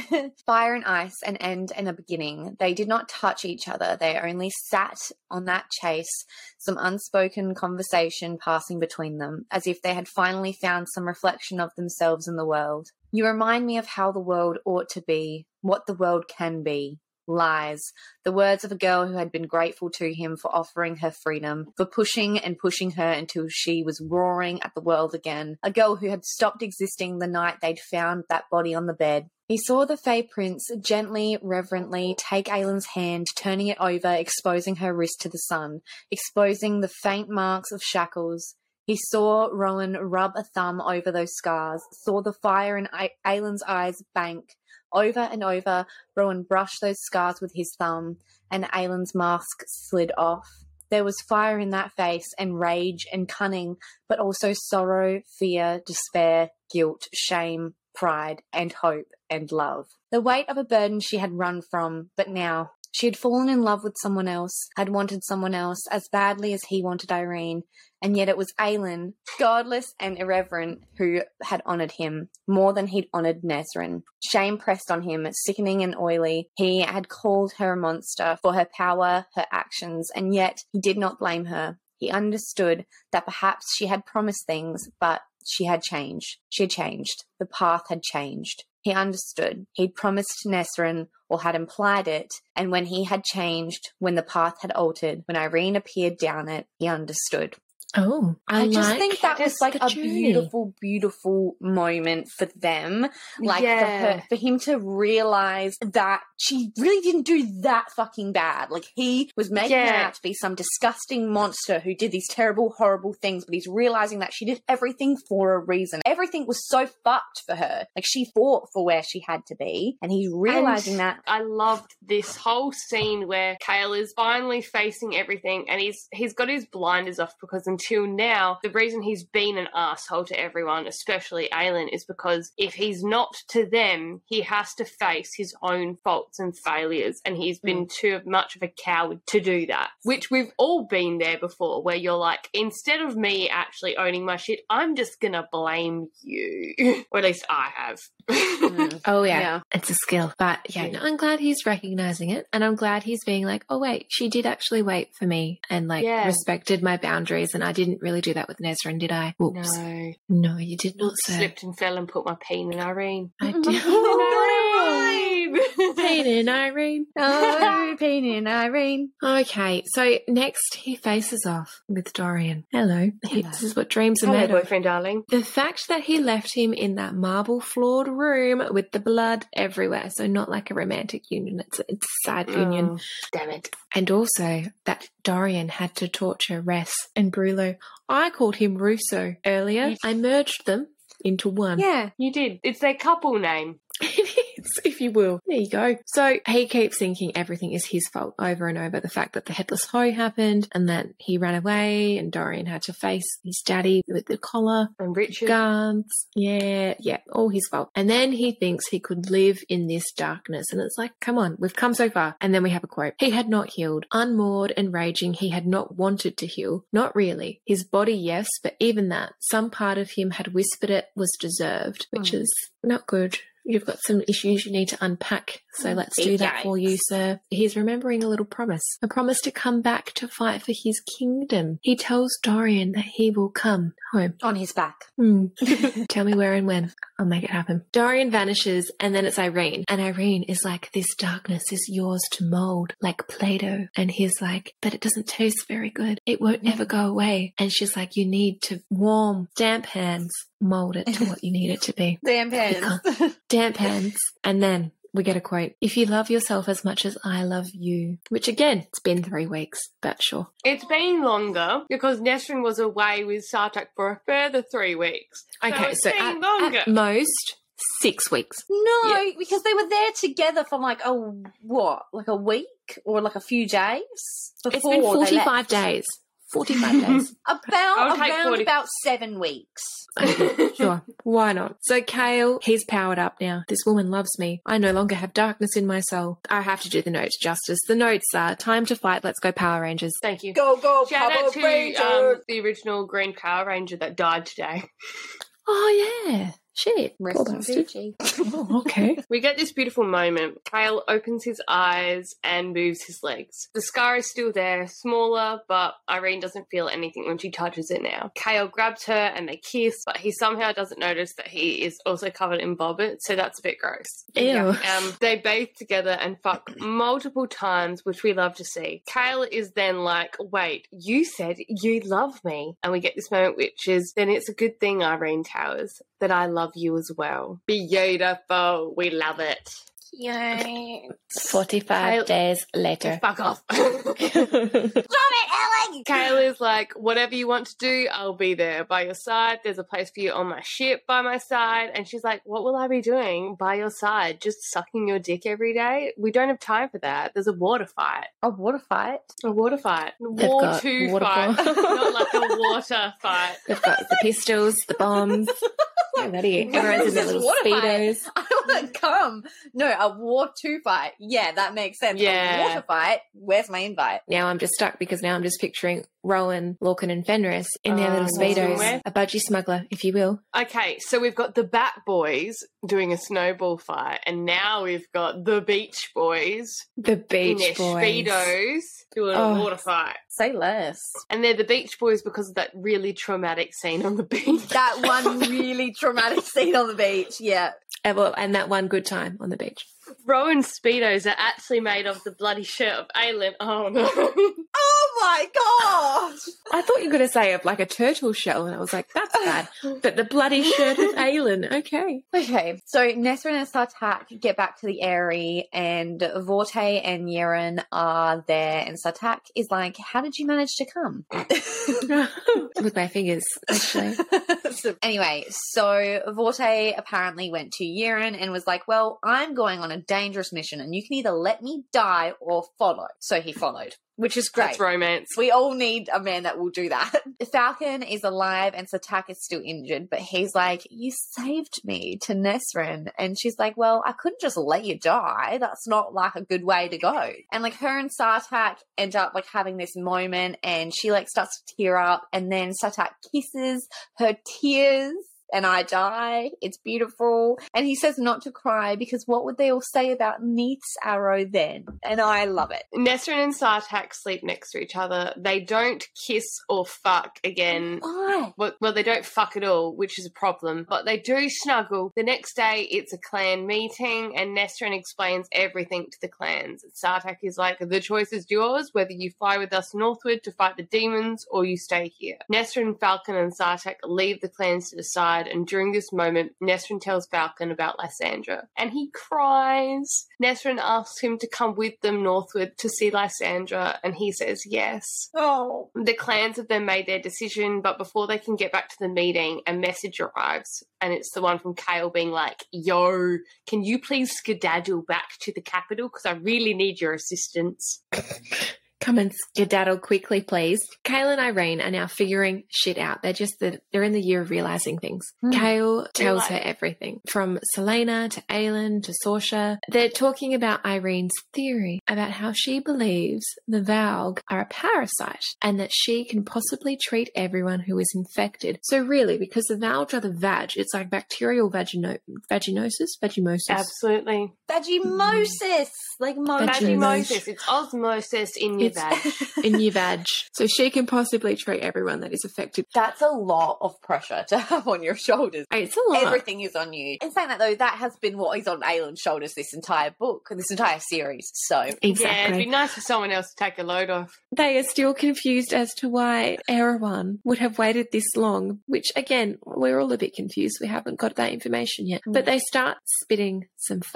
Fire and ice, an end and a beginning. They did not touch each other. They only sat on that chase, some unspoken conversation passing between them, as if they had finally found some reflection of themselves in the world. You remind me of how the world ought to be, what the world can be. Lies. The words of a girl who had been grateful to him for offering her freedom, for pushing and pushing her until she was roaring at the world again. A girl who had stopped existing the night they'd found that body on the bed. He saw the Fey Prince gently, reverently take Aelin's hand, turning it over, exposing her wrist to the sun, exposing the faint marks of shackles. He saw Rowan rub a thumb over those scars, saw the fire in A- Aelin's eyes bank. Over and over, Rowan brushed those scars with his thumb, and Aelin's mask slid off. There was fire in that face, and rage and cunning, but also sorrow, fear, despair, guilt, shame, pride, and hope, and love. The weight of a burden she had run from, but now she had fallen in love with someone else, had wanted someone else as badly as he wanted Irene, and yet it was Aelin, godless and irreverent, who had honoured him more than he'd honoured Nesryn. Shame pressed on him, sickening and oily. He had called her a monster for her power, her actions, and yet he did not blame her. He understood that perhaps she had promised things, but she had changed. She had changed. The path had changed. He understood. He'd promised Nesryn, or had implied it, and when he had changed, when the path had altered, when Irene appeared down it, he understood. Oh, I, I just like think that was like the a journey. beautiful, beautiful moment for them. Like Yeah. for her, for him to realize that she really didn't do that fucking bad. Like he was making her Yeah. out to be some disgusting monster who did these terrible, horrible things, but he's realizing that she did everything for a reason. Everything was so fucked for her. Like she fought for where she had to be, and he's realizing And that. I loved this whole scene where Kale is finally facing everything, and he's he's got his blinders off, because until now, the reason he's been an asshole to everyone, especially Aelin, is because if he's not to them, he has to face his own faults and failures, and he's been too much of a coward to do that, which we've all been there before, where you're like, instead of me actually owning my shit, I'm just gonna blame you. Or at least I have. Mm. Oh, yeah. Yeah. It's a skill. But yeah, no, I'm glad he's recognizing it. And I'm glad he's being like, oh, wait, she did actually wait for me and like Yeah. respected my boundaries. And I didn't really do that with Nesryn, did I? Oops. No. No, you did not, sir. Slipped and fell and put my peen in Irene. I did. Oh, Pain in Irene. Oh, pain in Irene. Okay, so next he faces off with Dorian. Hello. He- This is what dreams are Hello, made of. boyfriend, darling. The fact that he left him in that marble-floored room with the blood everywhere, so not like a romantic union, it's a, it's a sad union. Oh, damn it. And also that Dorian had to torture Ress and Brulo. I called him Russo earlier. You- I merged them into one. Yeah. You did. It's their couple name. It is, if you will. There you go. So he keeps thinking everything is his fault over and over. The fact that the headless hoe happened and that he ran away and Dorian had to face his daddy with the collar, And Richard. guns. Yeah, yeah, all his fault. And then he thinks he could live in this darkness. And it's like, come on, we've come so far. And then we have a quote. He had not healed. Unmoored and raging, he had not wanted to heal. Not really. His body, yes, but even that, some part of him had whispered it was deserved, which Hmm. is not good. You've got some issues you need to unpack, so let's do that for you, sir. He's remembering a little promise, a promise to come back to fight for his kingdom. He tells Dorian that he will come home. On his back. Hmm. Tell me where and when. I'll make it happen. Dorian vanishes, and then it's Irene. And Irene is like, this darkness is yours to mold, like Play-Doh. And he's like, but it doesn't taste very good. It won't never go away. And she's like, you need to warm, damp hands, mold it to what you need it to be. Damn pants. Damp hands. And then we get a quote. If you love yourself as much as I love you, which again, it's been three weeks, but sure. It's been longer because Nesryn was away with Sartak for a further three weeks. Okay, it's so, been at, longer. at most, six weeks. No, Yeah. because they were there together for like a what, like a week or like a few days before It's been they forty-five left. days. forty-five days. About take around forty. about seven weeks. Sure, why not? So Kale, he's powered up now. This woman loves me. I no longer have darkness in my soul. I have to do the notes justice. The notes are time to fight. Let's go Power Rangers. Thank you. Go, go, Shout Power out to Rangers! um, the original Green Power Ranger that died today. Oh yeah, shit. Rest Poor in bastard. Gucci. Oh, okay. We get this beautiful moment. Kale opens his eyes and moves his legs. The scar is still there, smaller, but Irene doesn't feel anything when she touches it now. Kale grabs her and they kiss, but he somehow doesn't notice that he is also covered in bobbit, so that's a bit gross. Ew. Um, they bathe together and fuck multiple times, which we love to see. Kale is then like, wait, you said you love me. And we get this moment, which is, then it's a good thing, Irene Towers, that I love you as well. Beautiful. We love it. Yay. forty-five Kale- days later. Fuck off. Stop it, Ellie! Kale is like, whatever you want to do, I'll be there by your side. There's a place for you on my ship by my side. And she's like, what will I be doing by your side? Just sucking your dick every day? We don't have time for that. There's a water fight. A water fight? A water fight. They've War got two water fight. fight. Not like a water fight. They've got the pistols, the bombs. Yeah, ready. Everyone's in their little Water fight. speedos. I want to come. No, a war two fight. Yeah, that makes sense. Yeah. A water fight. Where's my invite? Now I'm just stuck because now I'm just picturing Rowan, Lorcan and Fenris in their Oh, little what's speedos. where? A budgie smuggler, if you will. Okay, so we've got the Bat Boys doing a snowball fight, and now we've got the Beach Boys The in Beach their Boys. speedos doing Oh. a water fight. Say less. And they're the Beach Boys because of that really traumatic scene on the beach. That one really traumatic scene on the beach. Yeah. Uh, well, and that one good time on the beach. Rowan's speedos are actually made of the bloody shirt of Aelin. Oh no. Oh my gosh! I thought you were going to say of like a turtle shell, and I was like, that's bad. But the bloody shirt of Aelin, okay. Okay, so Nesrin and Sartak get back to the Eyrie, and Vorte and Yeren are there, and Sartak is like, how did you manage to come? With my fingers, actually. So, anyway, so Vorte apparently went to Yeren and was like, well, I'm going on a dangerous mission, and you can either let me die or follow. So he followed, which is great. That's romance. We all need a man that will do that. Falcon is alive and Sartak is still injured, but he's like, you saved me to Nesrin. And she's like, well, I couldn't just let you die. That's not like a good way to go. And like her and Sartak end up like having this moment, and she like starts to tear up, and then Sartak kisses her tears. And I die. It's beautiful. And he says not to cry because what would they all say about Neith's arrow then? And I love it. Nesrin and Sartak sleep next to each other. They don't kiss or fuck again. Why? Well, well, they don't fuck at all, which is a problem. But they do snuggle. The next day, it's a clan meeting, and Nesrin explains everything to the clans. Sartak is like, the choice is yours, whether you fly with us northward to fight the demons or you stay here. Nesrin, Falcon, and Sartak leave the clans to decide, and during this moment, Nesrin tells Falcon about Lysandra, and he cries. Nesrin asks him to come with them northward to see Lysandra, and he says yes. Oh. The clans have then made their decision, but before they can get back to the meeting, a message arrives, and it's the one from Kale being like, yo, can you please skedaddle back to the capital, because I really need your assistance. Come and skedaddle quickly, please. Kale and Irene are now figuring shit out. They're just, the, they're in the year of realizing things. Mm. Kale tells like- her everything, from Selena to Aelin to Sorsha. They're talking about Irene's theory about how she believes the Valg are a parasite and that she can possibly treat everyone who is infected. So really, because the Valg are the vag, it's like bacterial vagino- vaginosis, vagimosis. Absolutely. Vagimosis! Like mo- Vagimosis. It's osmosis in your It's vag. in your vag. So she can possibly treat everyone that is affected. That's a lot of pressure to have on your shoulders. It's a lot. Everything is on you. In saying that, though, that has been what is on Aelin's shoulders this entire book, this entire series. So, Exactly. Yeah, it'd be nice for someone else to take a load off. They are still confused as to why Erewhon would have waited this long, which, again, we're all a bit confused. We haven't got that information yet. But they start spitting some facts.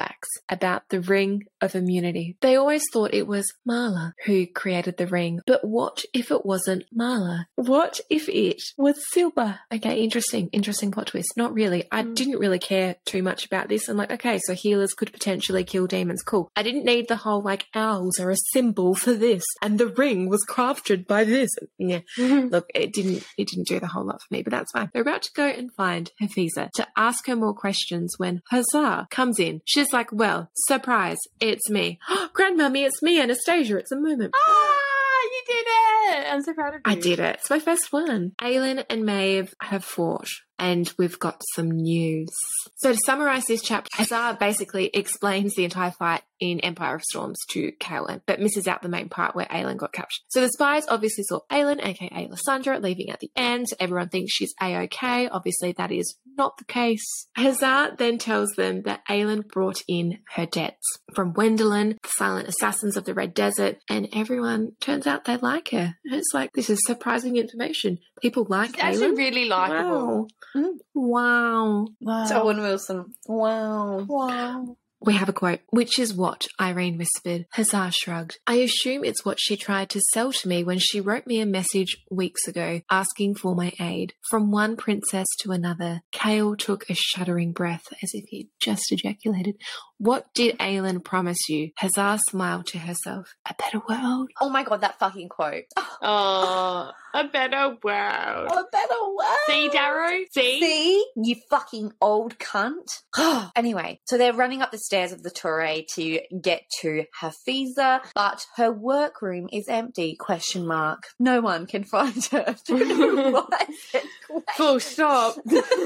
about the Ring of Immunity. They always thought it was Marla who created the ring, but what if it wasn't Marla? What if it was Silba? Okay, interesting, interesting plot twist. Not really. I Mm. didn't really care too much about this. I'm like, okay, so healers could potentially kill demons. Cool. I didn't need the whole, like, owls are a symbol for this, and the ring was crafted by this. Yeah. Look, it didn't it didn't do the whole lot for me, but that's fine. They're about to go and find Hafiza to ask her more questions when Huzzah comes in. She's like, well, surprise, it's me. Grandmummy, it's me, Anastasia. It's a moment. Ah, you did it! I'm so proud of you. I did it. It's my first one. Aelin and Maeve have fought, and we've got some news. So to summarise this chapter, Huzzah basically explains the entire fight in Empire of Storms to Kaelin, but misses out the main part where Aelin got captured. So the spies obviously saw Aelin, aka Lysandra, leaving at the end. Everyone thinks she's A-okay. Obviously that is not the case. Huzzah then tells them that Aelin brought in her debts from Wendelin, the silent assassins of the Red Desert, and everyone turns out they like her. And it's like, this is surprising information. People like She's actually Aelin. really likable. Wow. Wow. It's Owen Wilson. Wow. Wow. We have a quote, which is what Irene whispered. Huzzah shrugged. I assume it's what she tried to sell to me when she wrote me a message weeks ago asking for my aid. From one princess to another, Chaol took a shuddering breath as if he'd just ejaculated. What did Aelin promise you? Huzzah smiled to herself. A better world. Oh my god, that fucking quote. Oh, a better world. A better world. See, Darrow? See? See? You fucking old cunt. Anyway, so they're running up the stairs of the Torre to get to Hafiza, but her workroom is empty, question mark. No one can find her. Why is it quiet? Full stop.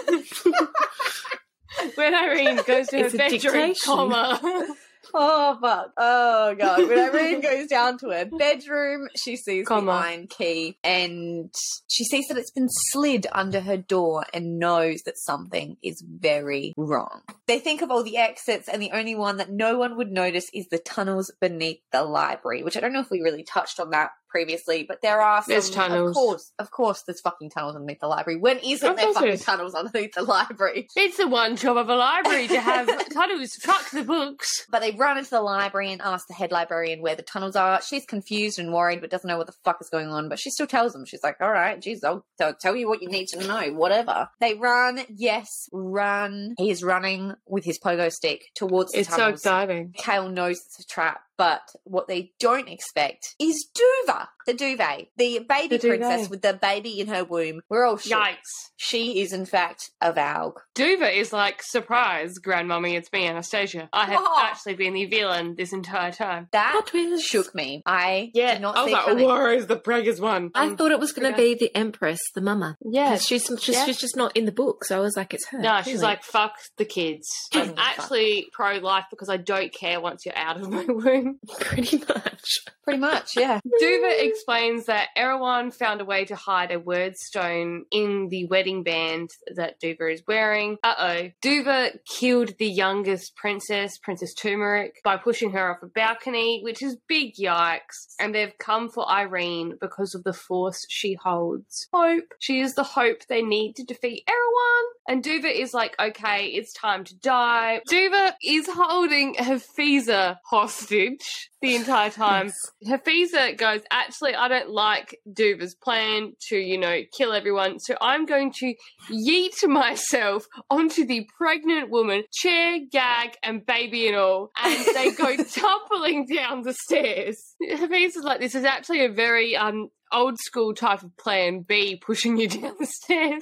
When Irene goes to It's her a bedroom, dictation. comma. Oh, fuck. Oh, God. When Irene goes down to her bedroom, she sees Comma. the iron key and she sees that it's been slid under her door and knows that something is very wrong. They think of all the exits and the only one that no one would notice is the tunnels beneath the library, which I don't know if we really touched on that previously, but there are some, There's tunnels. Of course, of course, there's fucking tunnels underneath the library. When isn't Of there course fucking there is. tunnels underneath the library? It's the one job of a library to have tunnels. Fuck the books. But they run into the library and ask the head librarian where the tunnels are. She's confused and worried, but doesn't know what the fuck is going on. But she still tells them. She's like, all right, geez, I'll, I'll tell you what you need to know, whatever. They run, yes, run. He is running with his pogo stick towards the It's so tunnels. exciting. Chaol knows it's a trap, but what they don't expect is Duva, the duvet, the baby The duvet. princess with the baby in her womb. We're all shook. Yikes. She is, in fact, a Valg. Duva is like, surprise, grandmummy, it's me, Anastasia. I have Oh. actually been the villain this entire time. That Plot twist. shook me. I Yeah, did not I was see like, it coming. where is the preggers one? I thought it was going to be the Empress, the mama. Yeah. 'Cause she's, she's, Yeah. she's just not in the book, so I was like, it's her. No, she's Really. like, fuck the kids. I'm Doesn't give a fuck. actually pro-life because I don't care once you're out of my womb. pretty much. Pretty much, yeah. Duva explains that Erewhon found a way to hide a word stone in the wedding band that Duva is wearing. Uh-oh. Duva killed the youngest princess, Princess Turmeric, by pushing her off a balcony, which is big yikes. And they've come for Irene because of the force she holds. Hope. She is the hope they need to defeat Erewhon. And Duva is like, okay, it's time to die. Duva is holding Hafiza hostage the entire time. Hafiza goes, actually, I don't like Duva's plan to, you know, kill everyone, so I'm going to yeet myself onto the pregnant woman, chair, gag, and baby and all, and they go tumbling down the stairs. Hafiza's like, this is actually a very um old school type of plan B, pushing you down the stairs.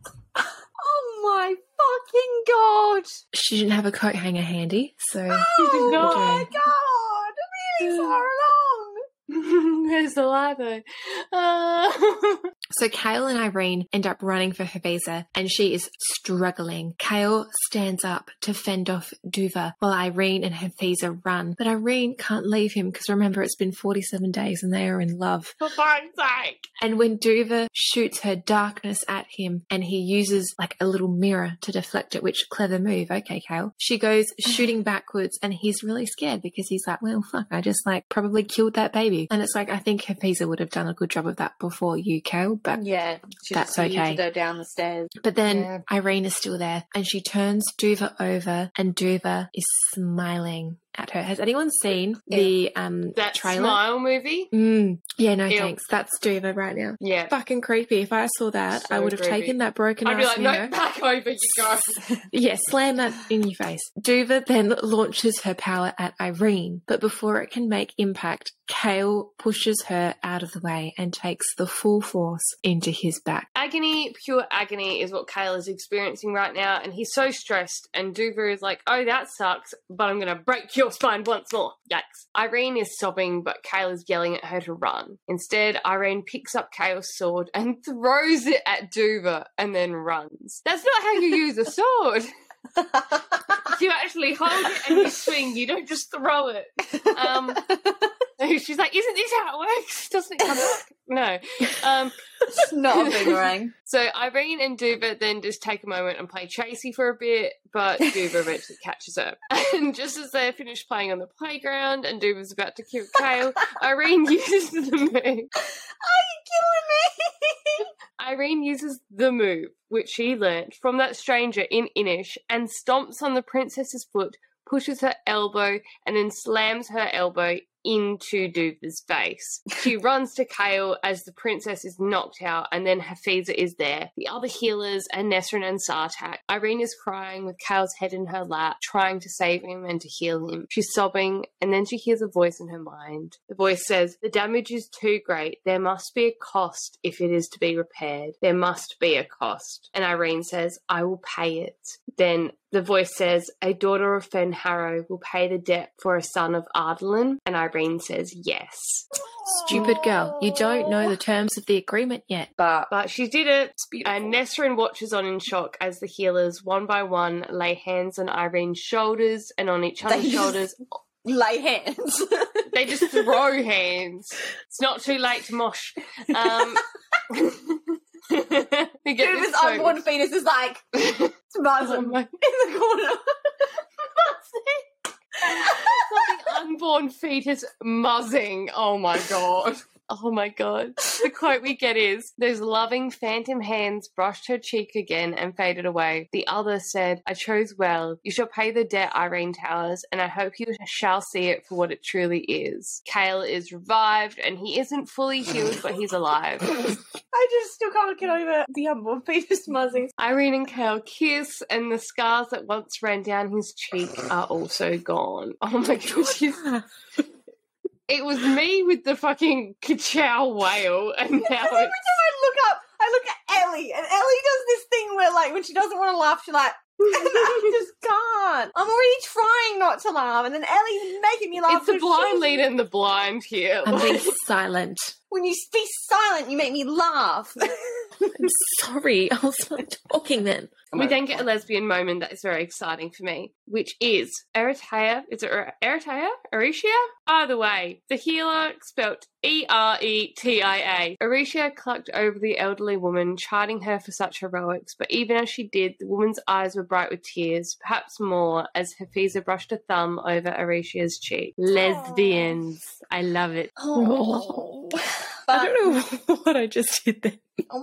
Oh my fucking god! She didn't have a coat hanger handy, so... Oh not. my god! Really far along! Where's the library? Uh... So Chaol and Irene end up running for Hafiza, and she is struggling. Chaol stands up to fend off Duva, while Irene and Hafiza run. But Irene can't leave him, because remember, it's been forty-seven days and they are in love. For fuck's sake. And when Duva shoots her darkness at him, and he uses like a little mirror to deflect it, which clever move, okay, Chaol. She goes shooting backwards, and he's really scared because he's like, well, fuck, I just like probably killed that baby. And it's like, I think Hafiza would have done a good job of that before you, Chaol, but Yeah, she That's just yeeted okay. her down the stairs. But then Yeah. Irene is still there and she turns Duva over and Duva is smiling at her. Has anyone seen the um That trailer? Smile movie? Mm, yeah, no Ew. thanks. That's Duva right now. Yeah. Fucking creepy. If I saw that, So I would have creepy. taken that broken I'd be ass like, mirror. no, back over you go. Yeah, slam that in your face. Duva then launches her power at Irene, but before it can make impact, Kale pushes her out of the way and takes the full force into his back. Agony, pure agony is what Kale is experiencing right now, and he's so stressed, and Duva is like, oh, that sucks, but I'm going to break your spine once more. Yikes. Irene is sobbing, but Kale is yelling at her to run. Instead, Irene picks up Kale's sword and throws it at Duva and then runs. That's not how you use a sword. You actually hold it and you swing. You don't just throw it. Um, she's like, isn't this how it works? Doesn't it come back? No. Um, It's not a boomerang. so Irene and Duva then just take a moment and play chasey for a bit, but Duva eventually catches her. And just as they're finished playing on the playground and Duva's about to kill Kale, Irene uses the move. Are you killing me? Irene uses the move, which she learnt from that stranger in Inish, and stomps on the princess's foot, pushes her elbow, and then slams her elbow into Duva's face. She runs to Kale as the princess is knocked out, and then Hafiza is there. The other healers are Nesrin and Sartak. Irene is crying with Kale's head in her lap, trying to save him and to heal him. She's sobbing, and then she hears a voice in her mind. The voice says, the damage is too great. There must be a cost if it is to be repaired. There must be a cost. And Irene says, I will pay it. Then the voice says, a daughter of Fenharrow will pay the debt for a son of Ardalin. And Irene says, yes. Stupid girl, you don't know the terms of the agreement yet. But But she did it. beautiful. And Nesrin watches on in shock as the healers, one by one, lay hands on Irene's shoulders and on each other's They just- shoulders. lay hands. They just throw hands. It's not too late to mosh. Um, we get Duva's this quote. unborn fetus is like, it's Oh buzzing my- in the corner. Something unborn fetus muzzing. Oh my god. Oh my god. The quote we get is, those loving phantom hands brushed her cheek again and faded away. The other said, I chose well. You shall pay the debt, Irene Towers, and I hope you shall see it for what it truly is. Kale is revived, and he isn't fully healed, but he's alive. I just still can't get over the unborn fetus muzzing. Irene and Kale kiss, and the scars that once ran down his cheek are also gone. Oh my god. It was me with the fucking ka-chow whale, and now Every time I it's... look up, I look at Ellie, and Ellie does this thing where, like, when she doesn't want to laugh, she's like, and I just can't. I'm already trying not to laugh, and then Ellie's making me laugh. It's the so blind she's- lead and the blind here. I'm being silent. When you be silent, you make me laugh. I'm sorry, I'll stop talking then. We then get a lesbian moment that is very exciting for me, which is Eretea. Is it Eretea? Eretia? Either way, the healer spelt E R E T I A. Eretia clucked over the elderly woman, chiding her for such heroics, but even as she did, the woman's eyes were bright with tears, perhaps more, as Hafiza brushed a thumb over Eretia's cheek. Lesbians. I love it. Oh. I don't know what I just did then.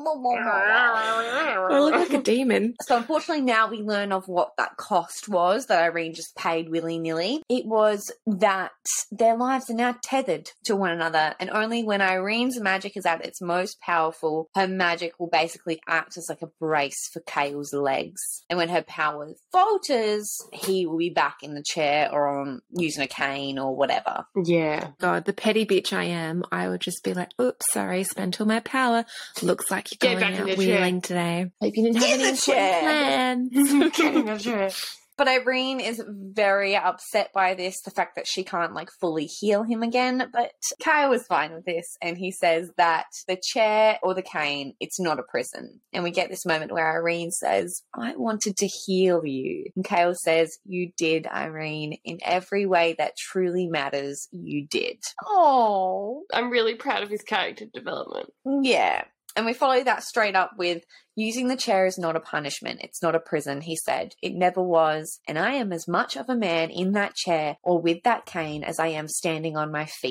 I look like a demon. So unfortunately now we learn of what that cost was that Irene just paid willy-nilly. It was that their lives are now tethered to one another, and only when Irene's magic is at its most powerful, her magic will basically act as like a brace for Kale's legs. And when her power falters, he will be back in the chair or on using a cane or whatever. Yeah. God, the petty bitch I am, I would just be like, oops, sorry, spent all my power. Looks like Get you're back going in out the chair. wheeling today. Hope you didn't have In any the important chair. plans. But Irene is very upset by this, the fact that she can't, like, fully heal him again. But Kyle is fine with this, and he says that the chair or the cane, it's not a prison. And we get this moment where Irene says, I wanted to heal you. And Kale says, you did, Irene. In every way that truly matters, you did. Oh, I'm really proud of his character development. yeah. And we follow that straight up with, using the chair is not a punishment. It's not a prison, he said. It never was. And I am as much of a man in that chair or with that cane as I am standing on my feet.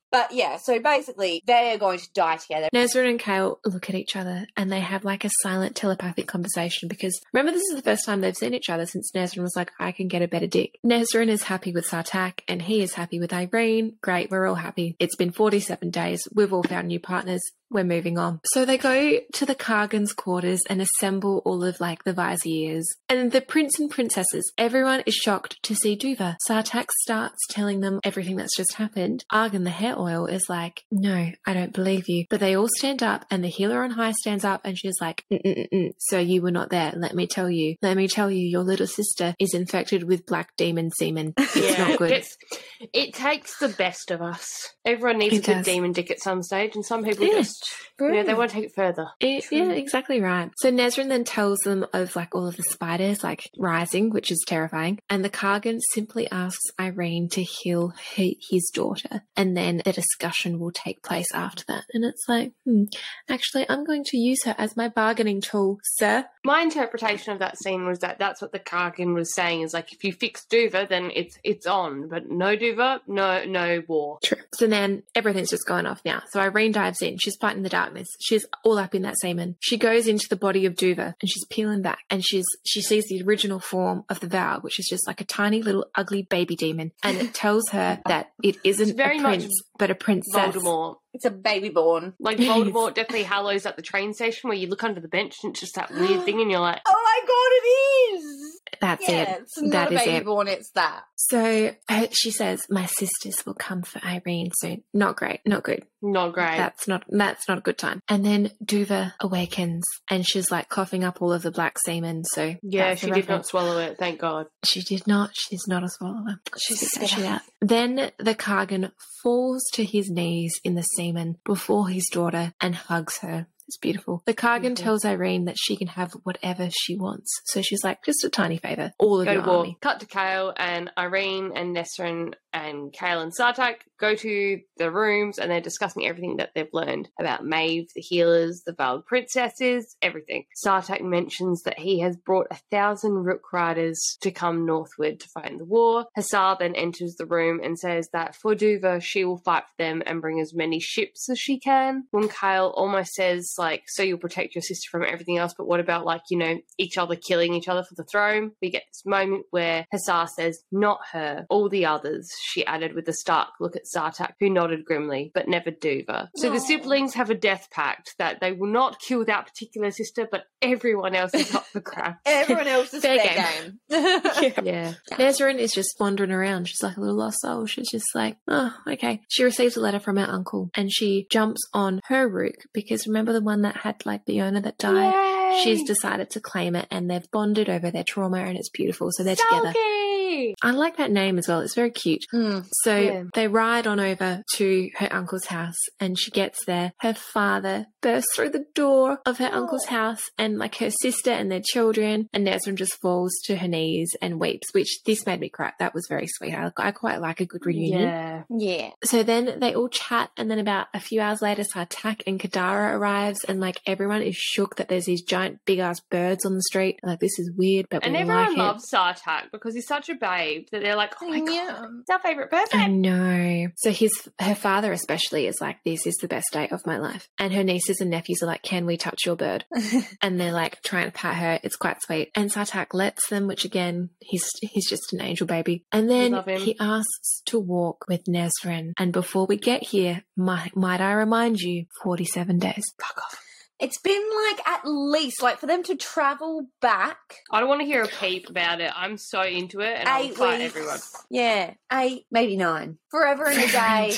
But yeah, so basically they are going to die together. Nezran and Kale look at each other and they have like a silent telepathic conversation because remember this is the first time they've seen each other since Nezran was like, I can get a better dick. Nezran is happy with Sartaq and he is happy with Irene. Great, we're all happy. It's been forty-seven days. We've all found new partners. We're moving on. So they go to the Kargan's quarters and assemble all of like the viziers. And the prince and princesses, everyone is shocked to see Duva. Sartaq starts telling them everything that's just happened. Argan, the hair oil, is like, no, I don't believe you. But they all stand up and the healer on high stands up and she's like, Mm-mm-mm-mm. So you were not there. Let me tell you. Let me tell you, your little sister is infected with black demon semen. It's Yeah, not good. It's, it takes the best of us. Everyone needs It a good does. demon dick at some stage, and some people Yeah. just, you know, they want to take it further. It, yeah, exactly right. So Nezran then tells them of like all of the spiders like rising, which is terrifying. And the Kargan simply asks Irene to heal he, his daughter. And then the discussion will take place after that. And it's like, hmm, actually, I'm going to use her as my bargaining tool, sir. My interpretation of that scene was that that's what the Kargan was saying, is like, if you fix Duva, then it's it's on. But no Duva, no no war. True. So then everything's just going off now. So Irene dives in. She's fighting the darkness. She's all up in that semen. She goes into the body of Duva and she's peeling back and she's she sees the original form of the Vow, which is just like a tiny little ugly baby demon. And it tells her that it isn't It's very a much prince, but a princess. Voldemort. It's a baby born. Like Voldemort definitely hallows at the train station where you look under the bench and it's just that weird thing and you're like, Oh my god, it is! That's Yeah, it. it's not That a is baby it. born, it's that. So uh, she says, my sisters will come for Irene soon. Not great. Not good. not great. That's not that's not a good time. And then Duva awakens and she's like coughing up all of the black semen. So yeah, that's she the did not reference. swallow it, thank God. She did not. She's not a swallower. She's Spit a that shit spitter. out. Then the Kargan falls to his knees in the semen before his daughter and hugs her. It's beautiful. The Kargan Beautiful. tells Irene that she can have whatever she wants. So she's like, just a tiny favour. All of Go to your war. army. Cut to Kale and Irene and Nesrin and Kale and Sartaq go to the rooms and they're discussing everything that they've learned about Maeve, the healers, the veiled princesses, everything. Sartaq mentions that he has brought a thousand Rook Riders to come northward to fight in the war. Hussar then enters the room and says that for Duva, she will fight for them and bring as many ships as she can. When Kale almost says, like, so you'll protect your sister from everything else, but what about, like, you know, each other killing each other for the throne? We get this moment where Hussar says, not her, all the others, she added with a stark look at Sartaq, who nodded grimly, but never Duva. So the Aw. siblings have a death pact that they will not kill that particular sister, but everyone else is up for grabs. Everyone else is Fair fair game. Yeah. Nezrin is just wandering around. She's like a little lost soul. She's just like, oh, okay. She receives a letter from her uncle and she jumps on her Rook because remember the one that had like the owner that died? Yay! She's decided to claim it and they've bonded over their trauma and it's beautiful. So they're together. Selkie! I like that name as well. It's very cute. Hmm. So Yeah. they ride on over to her uncle's house and she gets there. Her father bursts through the door of her uncle's house and like her sister and their children, and Nezrin just falls to her knees and weeps, which this made me cry. That was very sweet. I, I quite like a good reunion. Yeah. Yeah. So then they all chat and then about a few hours later Sartaq and Kadara arrives and like everyone is shook that there's these giant big ass birds on the street. Like this is weird, but And we everyone like it. loves Sartaq because he's such a babe that they're like, oh my God, Yeah. it's our favourite bird I babe. know. So his her father especially is like, this is the best day of my life. And her nieces and nephews are like, can we touch your bird? And they're like trying to pat her. It's quite sweet. And Sartaq lets them, which again, he's he's just an angel baby. And then Love him. he asks to walk with Nezrin. And before we get here, might, might I remind you, forty-seven days. Fuck off. It's been like at least, like for them to travel back I don't want to hear a peep about it. I'm so into it and I'll eight fight weeks. everyone. Yeah, eight, maybe nine. Forever and a day.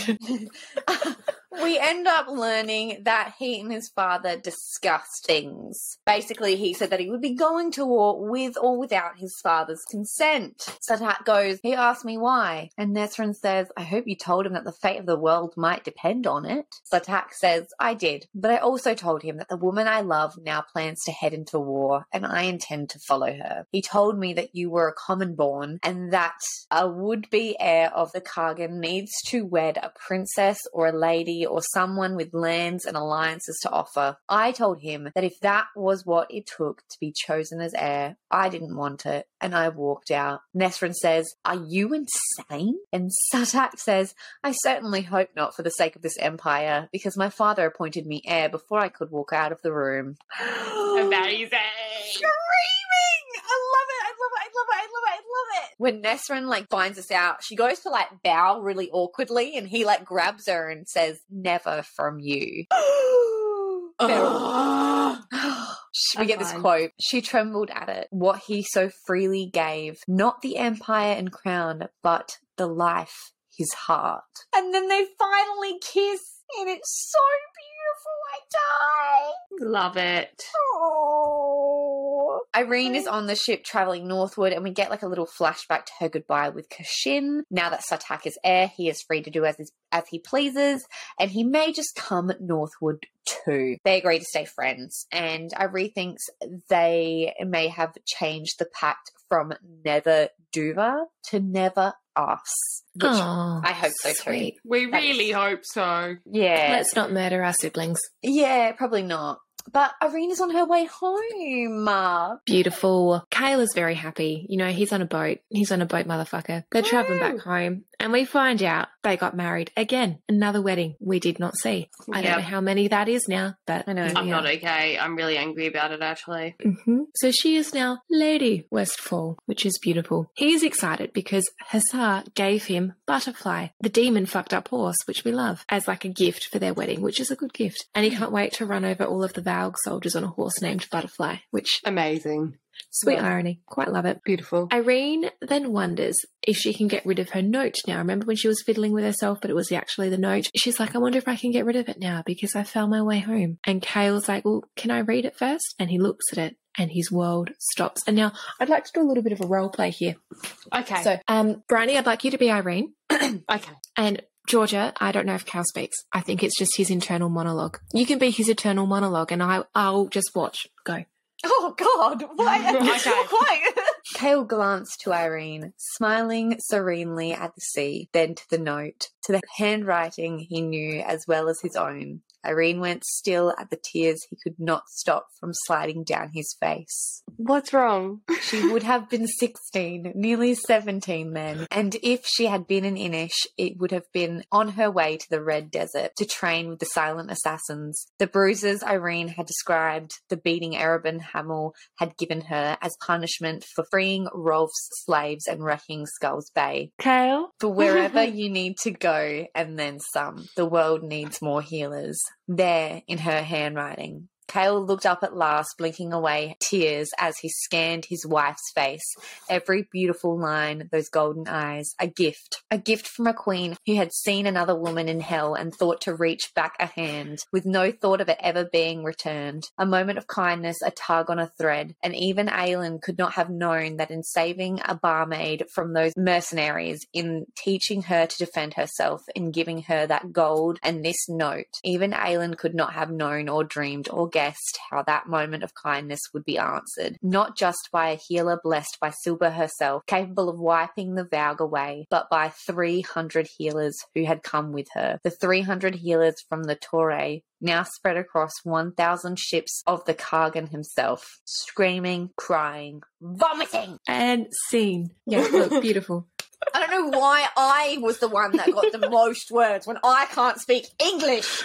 We end up learning that he and his father discussed things. Basically, he said that he would be going to war with or without his father's consent. Sartaq goes, he asked me why. And Nesrin says, I hope you told him that the fate of the world might depend on it. Sartaq says, I did. But I also told him that the woman I love now plans to head into war, and I intend to follow her. He told me that you were a common born, and that a would-be heir of the Kargan needs to wed a princess or a lady royalty or someone with lands and alliances to offer. I told him that if that was what it took to be chosen as heir, I didn't want it, and I walked out. Nesrin says, "Are you insane?" And Satak says, "I certainly hope not, for the sake of this empire, because my father appointed me heir before I could walk out of the room." Amazing. Screaming! I love it, I love it, I love it, I love it, I love it. When Nesrin, like, finds us out, she goes to, like, bow really awkwardly, and he, like, grabs her and says, "Never from you." We get this quote. "She trembled at it, what he so freely gave, not the empire and crown, but the life, his heart." And then they finally kiss, and it's so beautiful. I die. Love it. Oh. Irene is on the ship traveling northward, and we get like a little flashback to her goodbye with Kashin. Now that Satak is heir, he is free to do as his, as he pleases, and he may just come northward too. They agree to stay friends, and Irene thinks they may have changed the pact from never Duva to never us, which Oh, I hope so sweet. too. We That's- really hope so. Yeah. Let's not murder our siblings. Yeah, probably not. But Irene's on her way home. Beautiful. Kale is very happy. You know, he's on a boat. He's on a boat, motherfucker. They're traveling back home, and we find out they got married again. Another wedding we did not see. I don't Yep. know how many that is now, but I know. I'm yeah. not okay. I'm really angry about it, actually. hmm So she is now Lady Westfall, which is beautiful. He's excited because Hussar gave him Butterfly, the demon fucked up horse, which we love, as like a gift for their wedding, which is a good gift. And he can't wait to run over all of the Valg soldiers on a horse named Butterfly, which, Amazing. sweet Yeah. irony. Quite love it. Beautiful. Irene then wonders if she can get rid of her note now. Remember when she was fiddling with herself, but it was actually the note? She's like, I wonder if I can get rid of it now because I found my way home. And Kale's like, well, can I read it first? And he looks at it and his world stops. And now I'd like to do a little bit of a role play here. Okay. So, um, Bryony, I'd like you to be Irene. okay. And Georgia, I don't know if Cal speaks. I think it's just his internal monologue. You can be his eternal monologue and I, I'll just watch. Go. Oh, God. Why? Okay. So quiet. Kale glanced to Irene, smiling serenely at the sea, then to the note, to the handwriting he knew as well as his own. Irene went still at the tears he could not stop from sliding down his face. What's wrong? She would have been sixteen, nearly seventeen then, and if she had been an Inish, it would have been on her way to the Red Desert to train with the silent assassins. The bruises Irene had described, the beating Erebin Hamel had given her as punishment for freeing Rolf's slaves and wrecking Skulls Bay. Kale? For wherever you need to go, and then some. The world needs more healers. There, in her handwriting. Kale looked up at last, blinking away tears as he scanned his wife's face. Every beautiful line, those golden eyes, a gift. A gift from a queen who had seen another woman in hell and thought to reach back a hand, with no thought of it ever being returned. A moment of kindness, a tug on a thread. And even Aelin could not have known that in saving a barmaid from those mercenaries, in teaching her to defend herself, in giving her that gold and this note, even Aelin could not have known or dreamed or guessed how that moment of kindness would be answered, not just by a healer blessed by Silba herself, capable of wiping the Valg away, but by three hundred healers who had come with her. The three hundred healers from the Torre, now spread across one thousand ships of the Kargan himself, screaming, crying, vomiting. And scene. Yeah, look, beautiful. I don't know why I was the one that got the most words when I can't speak English.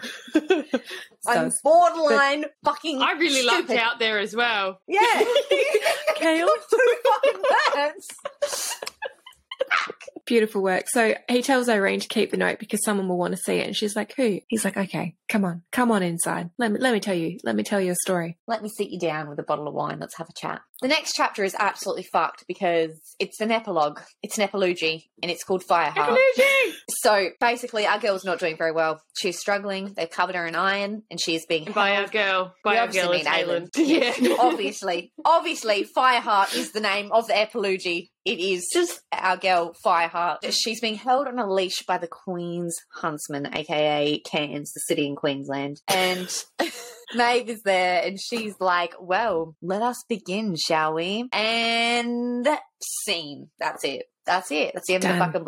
I'm So- borderline fucking I really stupid. lucked out there as well. Yeah. Kale? Two fucking words. Beautiful work. So he tells Irene to keep the note because someone will want to see it. And she's like, who? He's like, okay, come on. Come on inside. Let me, let me tell you. Let me tell you a story. Let me sit you down with a bottle of wine. Let's have a chat. The next chapter is absolutely fucked because it's an epilogue. It's an epilogy and it's called Fireheart. So basically our girl's not doing very well. She's struggling. They've covered her in iron and she's being By our held. girl. By We our obviously girl is mean Aelin. Aelin. Yeah. Obviously. Obviously, Fireheart is the name of the epilogy. It is just our girl, Fireheart. She's being held on a leash by the Queen's Huntsman, aka Cairns, the city in Queensland. And Maeve is there and she's like, well, let us begin, shall we? And scene. That's it. That's it. That's the end of Done. the fucking book.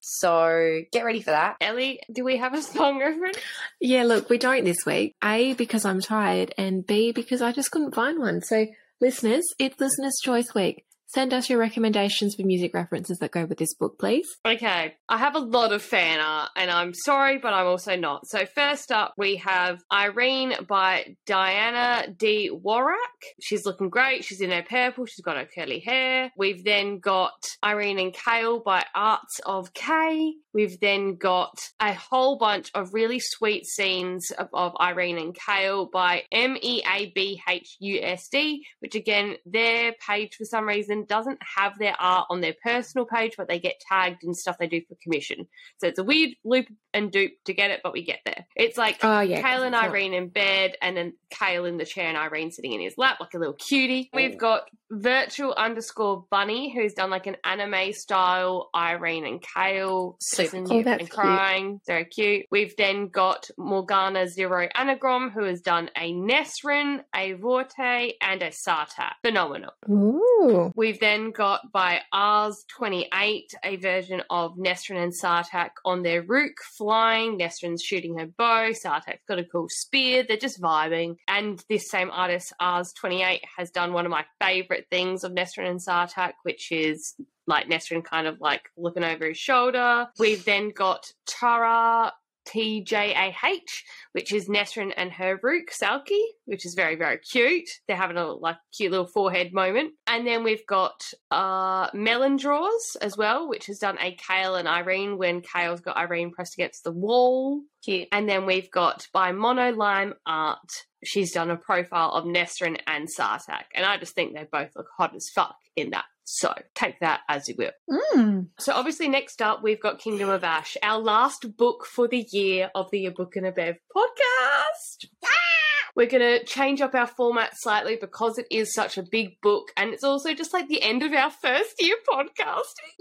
So get ready for that. Ellie, do we have a song reference? Yeah, look, we don't this week. A, because I'm tired, and B, because I just couldn't find one. So, listeners, it's Listener's Choice Week. Send us your recommendations for music references that go with this book, please. Okay, I have a lot of fan art, and I'm sorry, but I'm also not. So first up, we have Irene by Diana D. Warrack. She's looking great. She's in her purple. She's got her curly hair. We've then got Irene and Kale by Arts of Kay. We've then got a whole bunch of really sweet scenes of, of Irene and Kale by M E A B H U S D, which again, their page for some reason doesn't have their art on their personal page, but they get tagged in stuff they do for commission. So it's a weird loop and dupe to get it, but we get there. It's like Oh, yeah, Kale and not- Irene in bed, and then Kale in the chair and Irene sitting in his lap like a little cutie. We've got virtual underscore bunny, who's done like an anime style Irene and Kale Super kissing cute. you Oh, that's and crying. Very cute. We've then got Morgana Zero Anagram, who has done a Nesrin, a Vorte, and a Sartak. Phenomenal. Ooh. We've then got by Ars twenty-eight a version of Nesrin and Sartak on their Rook flying. Nesrin's shooting her bow. Sartak's got a cool spear. They're just vibing. And this same artist, Ars twenty-eight, has done one of my favourite things of Nesrin and Sartak, which is like Nesrin kind of like looking over his shoulder. We've then got Tara T J A H, which is Nesrin and her Rook, Salki, which is very, very cute. They're having a like cute little forehead moment. And then we've got uh, Melon Draws as well, which has done a Kale and Irene when Kale's got Irene pressed against the wall. Cute. And then we've got by Mono Lime Art, she's done a profile of Nesrin and Sartak. And I just think they both look hot as fuck in that. So take that as you will. Mm. So obviously next up we've got Kingdom of Ash, our last book for the year of the A Book and a Bev podcast. We're going to change up our format slightly because it is such a big book, and it's also just like the end of our first year podcasting.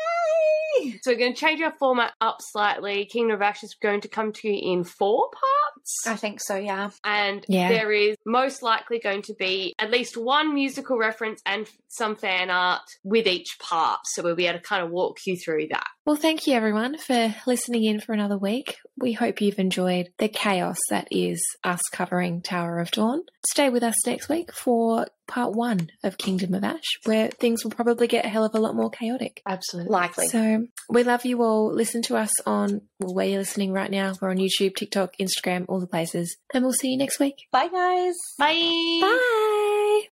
Yay! So we're going to change our format up slightly. Kingdom of Ash is going to come to you in four parts. I think so, yeah. And Yeah. there is most likely going to be at least one musical reference and some fan art with each part. So we'll be able to kind of walk you through that. Well, thank you everyone for listening in for another week. We hope you've enjoyed the chaos that is us covering Tower of Dawn. Stay with us next week for part one of Kingdom of Ash, where things will probably get a hell of a lot more chaotic. Absolutely. Likely. So we love you all. Listen to us on, well, where you're listening right now. We're on YouTube, TikTok, Instagram, all the places. And we'll see you next week. Bye, guys. Bye. Bye.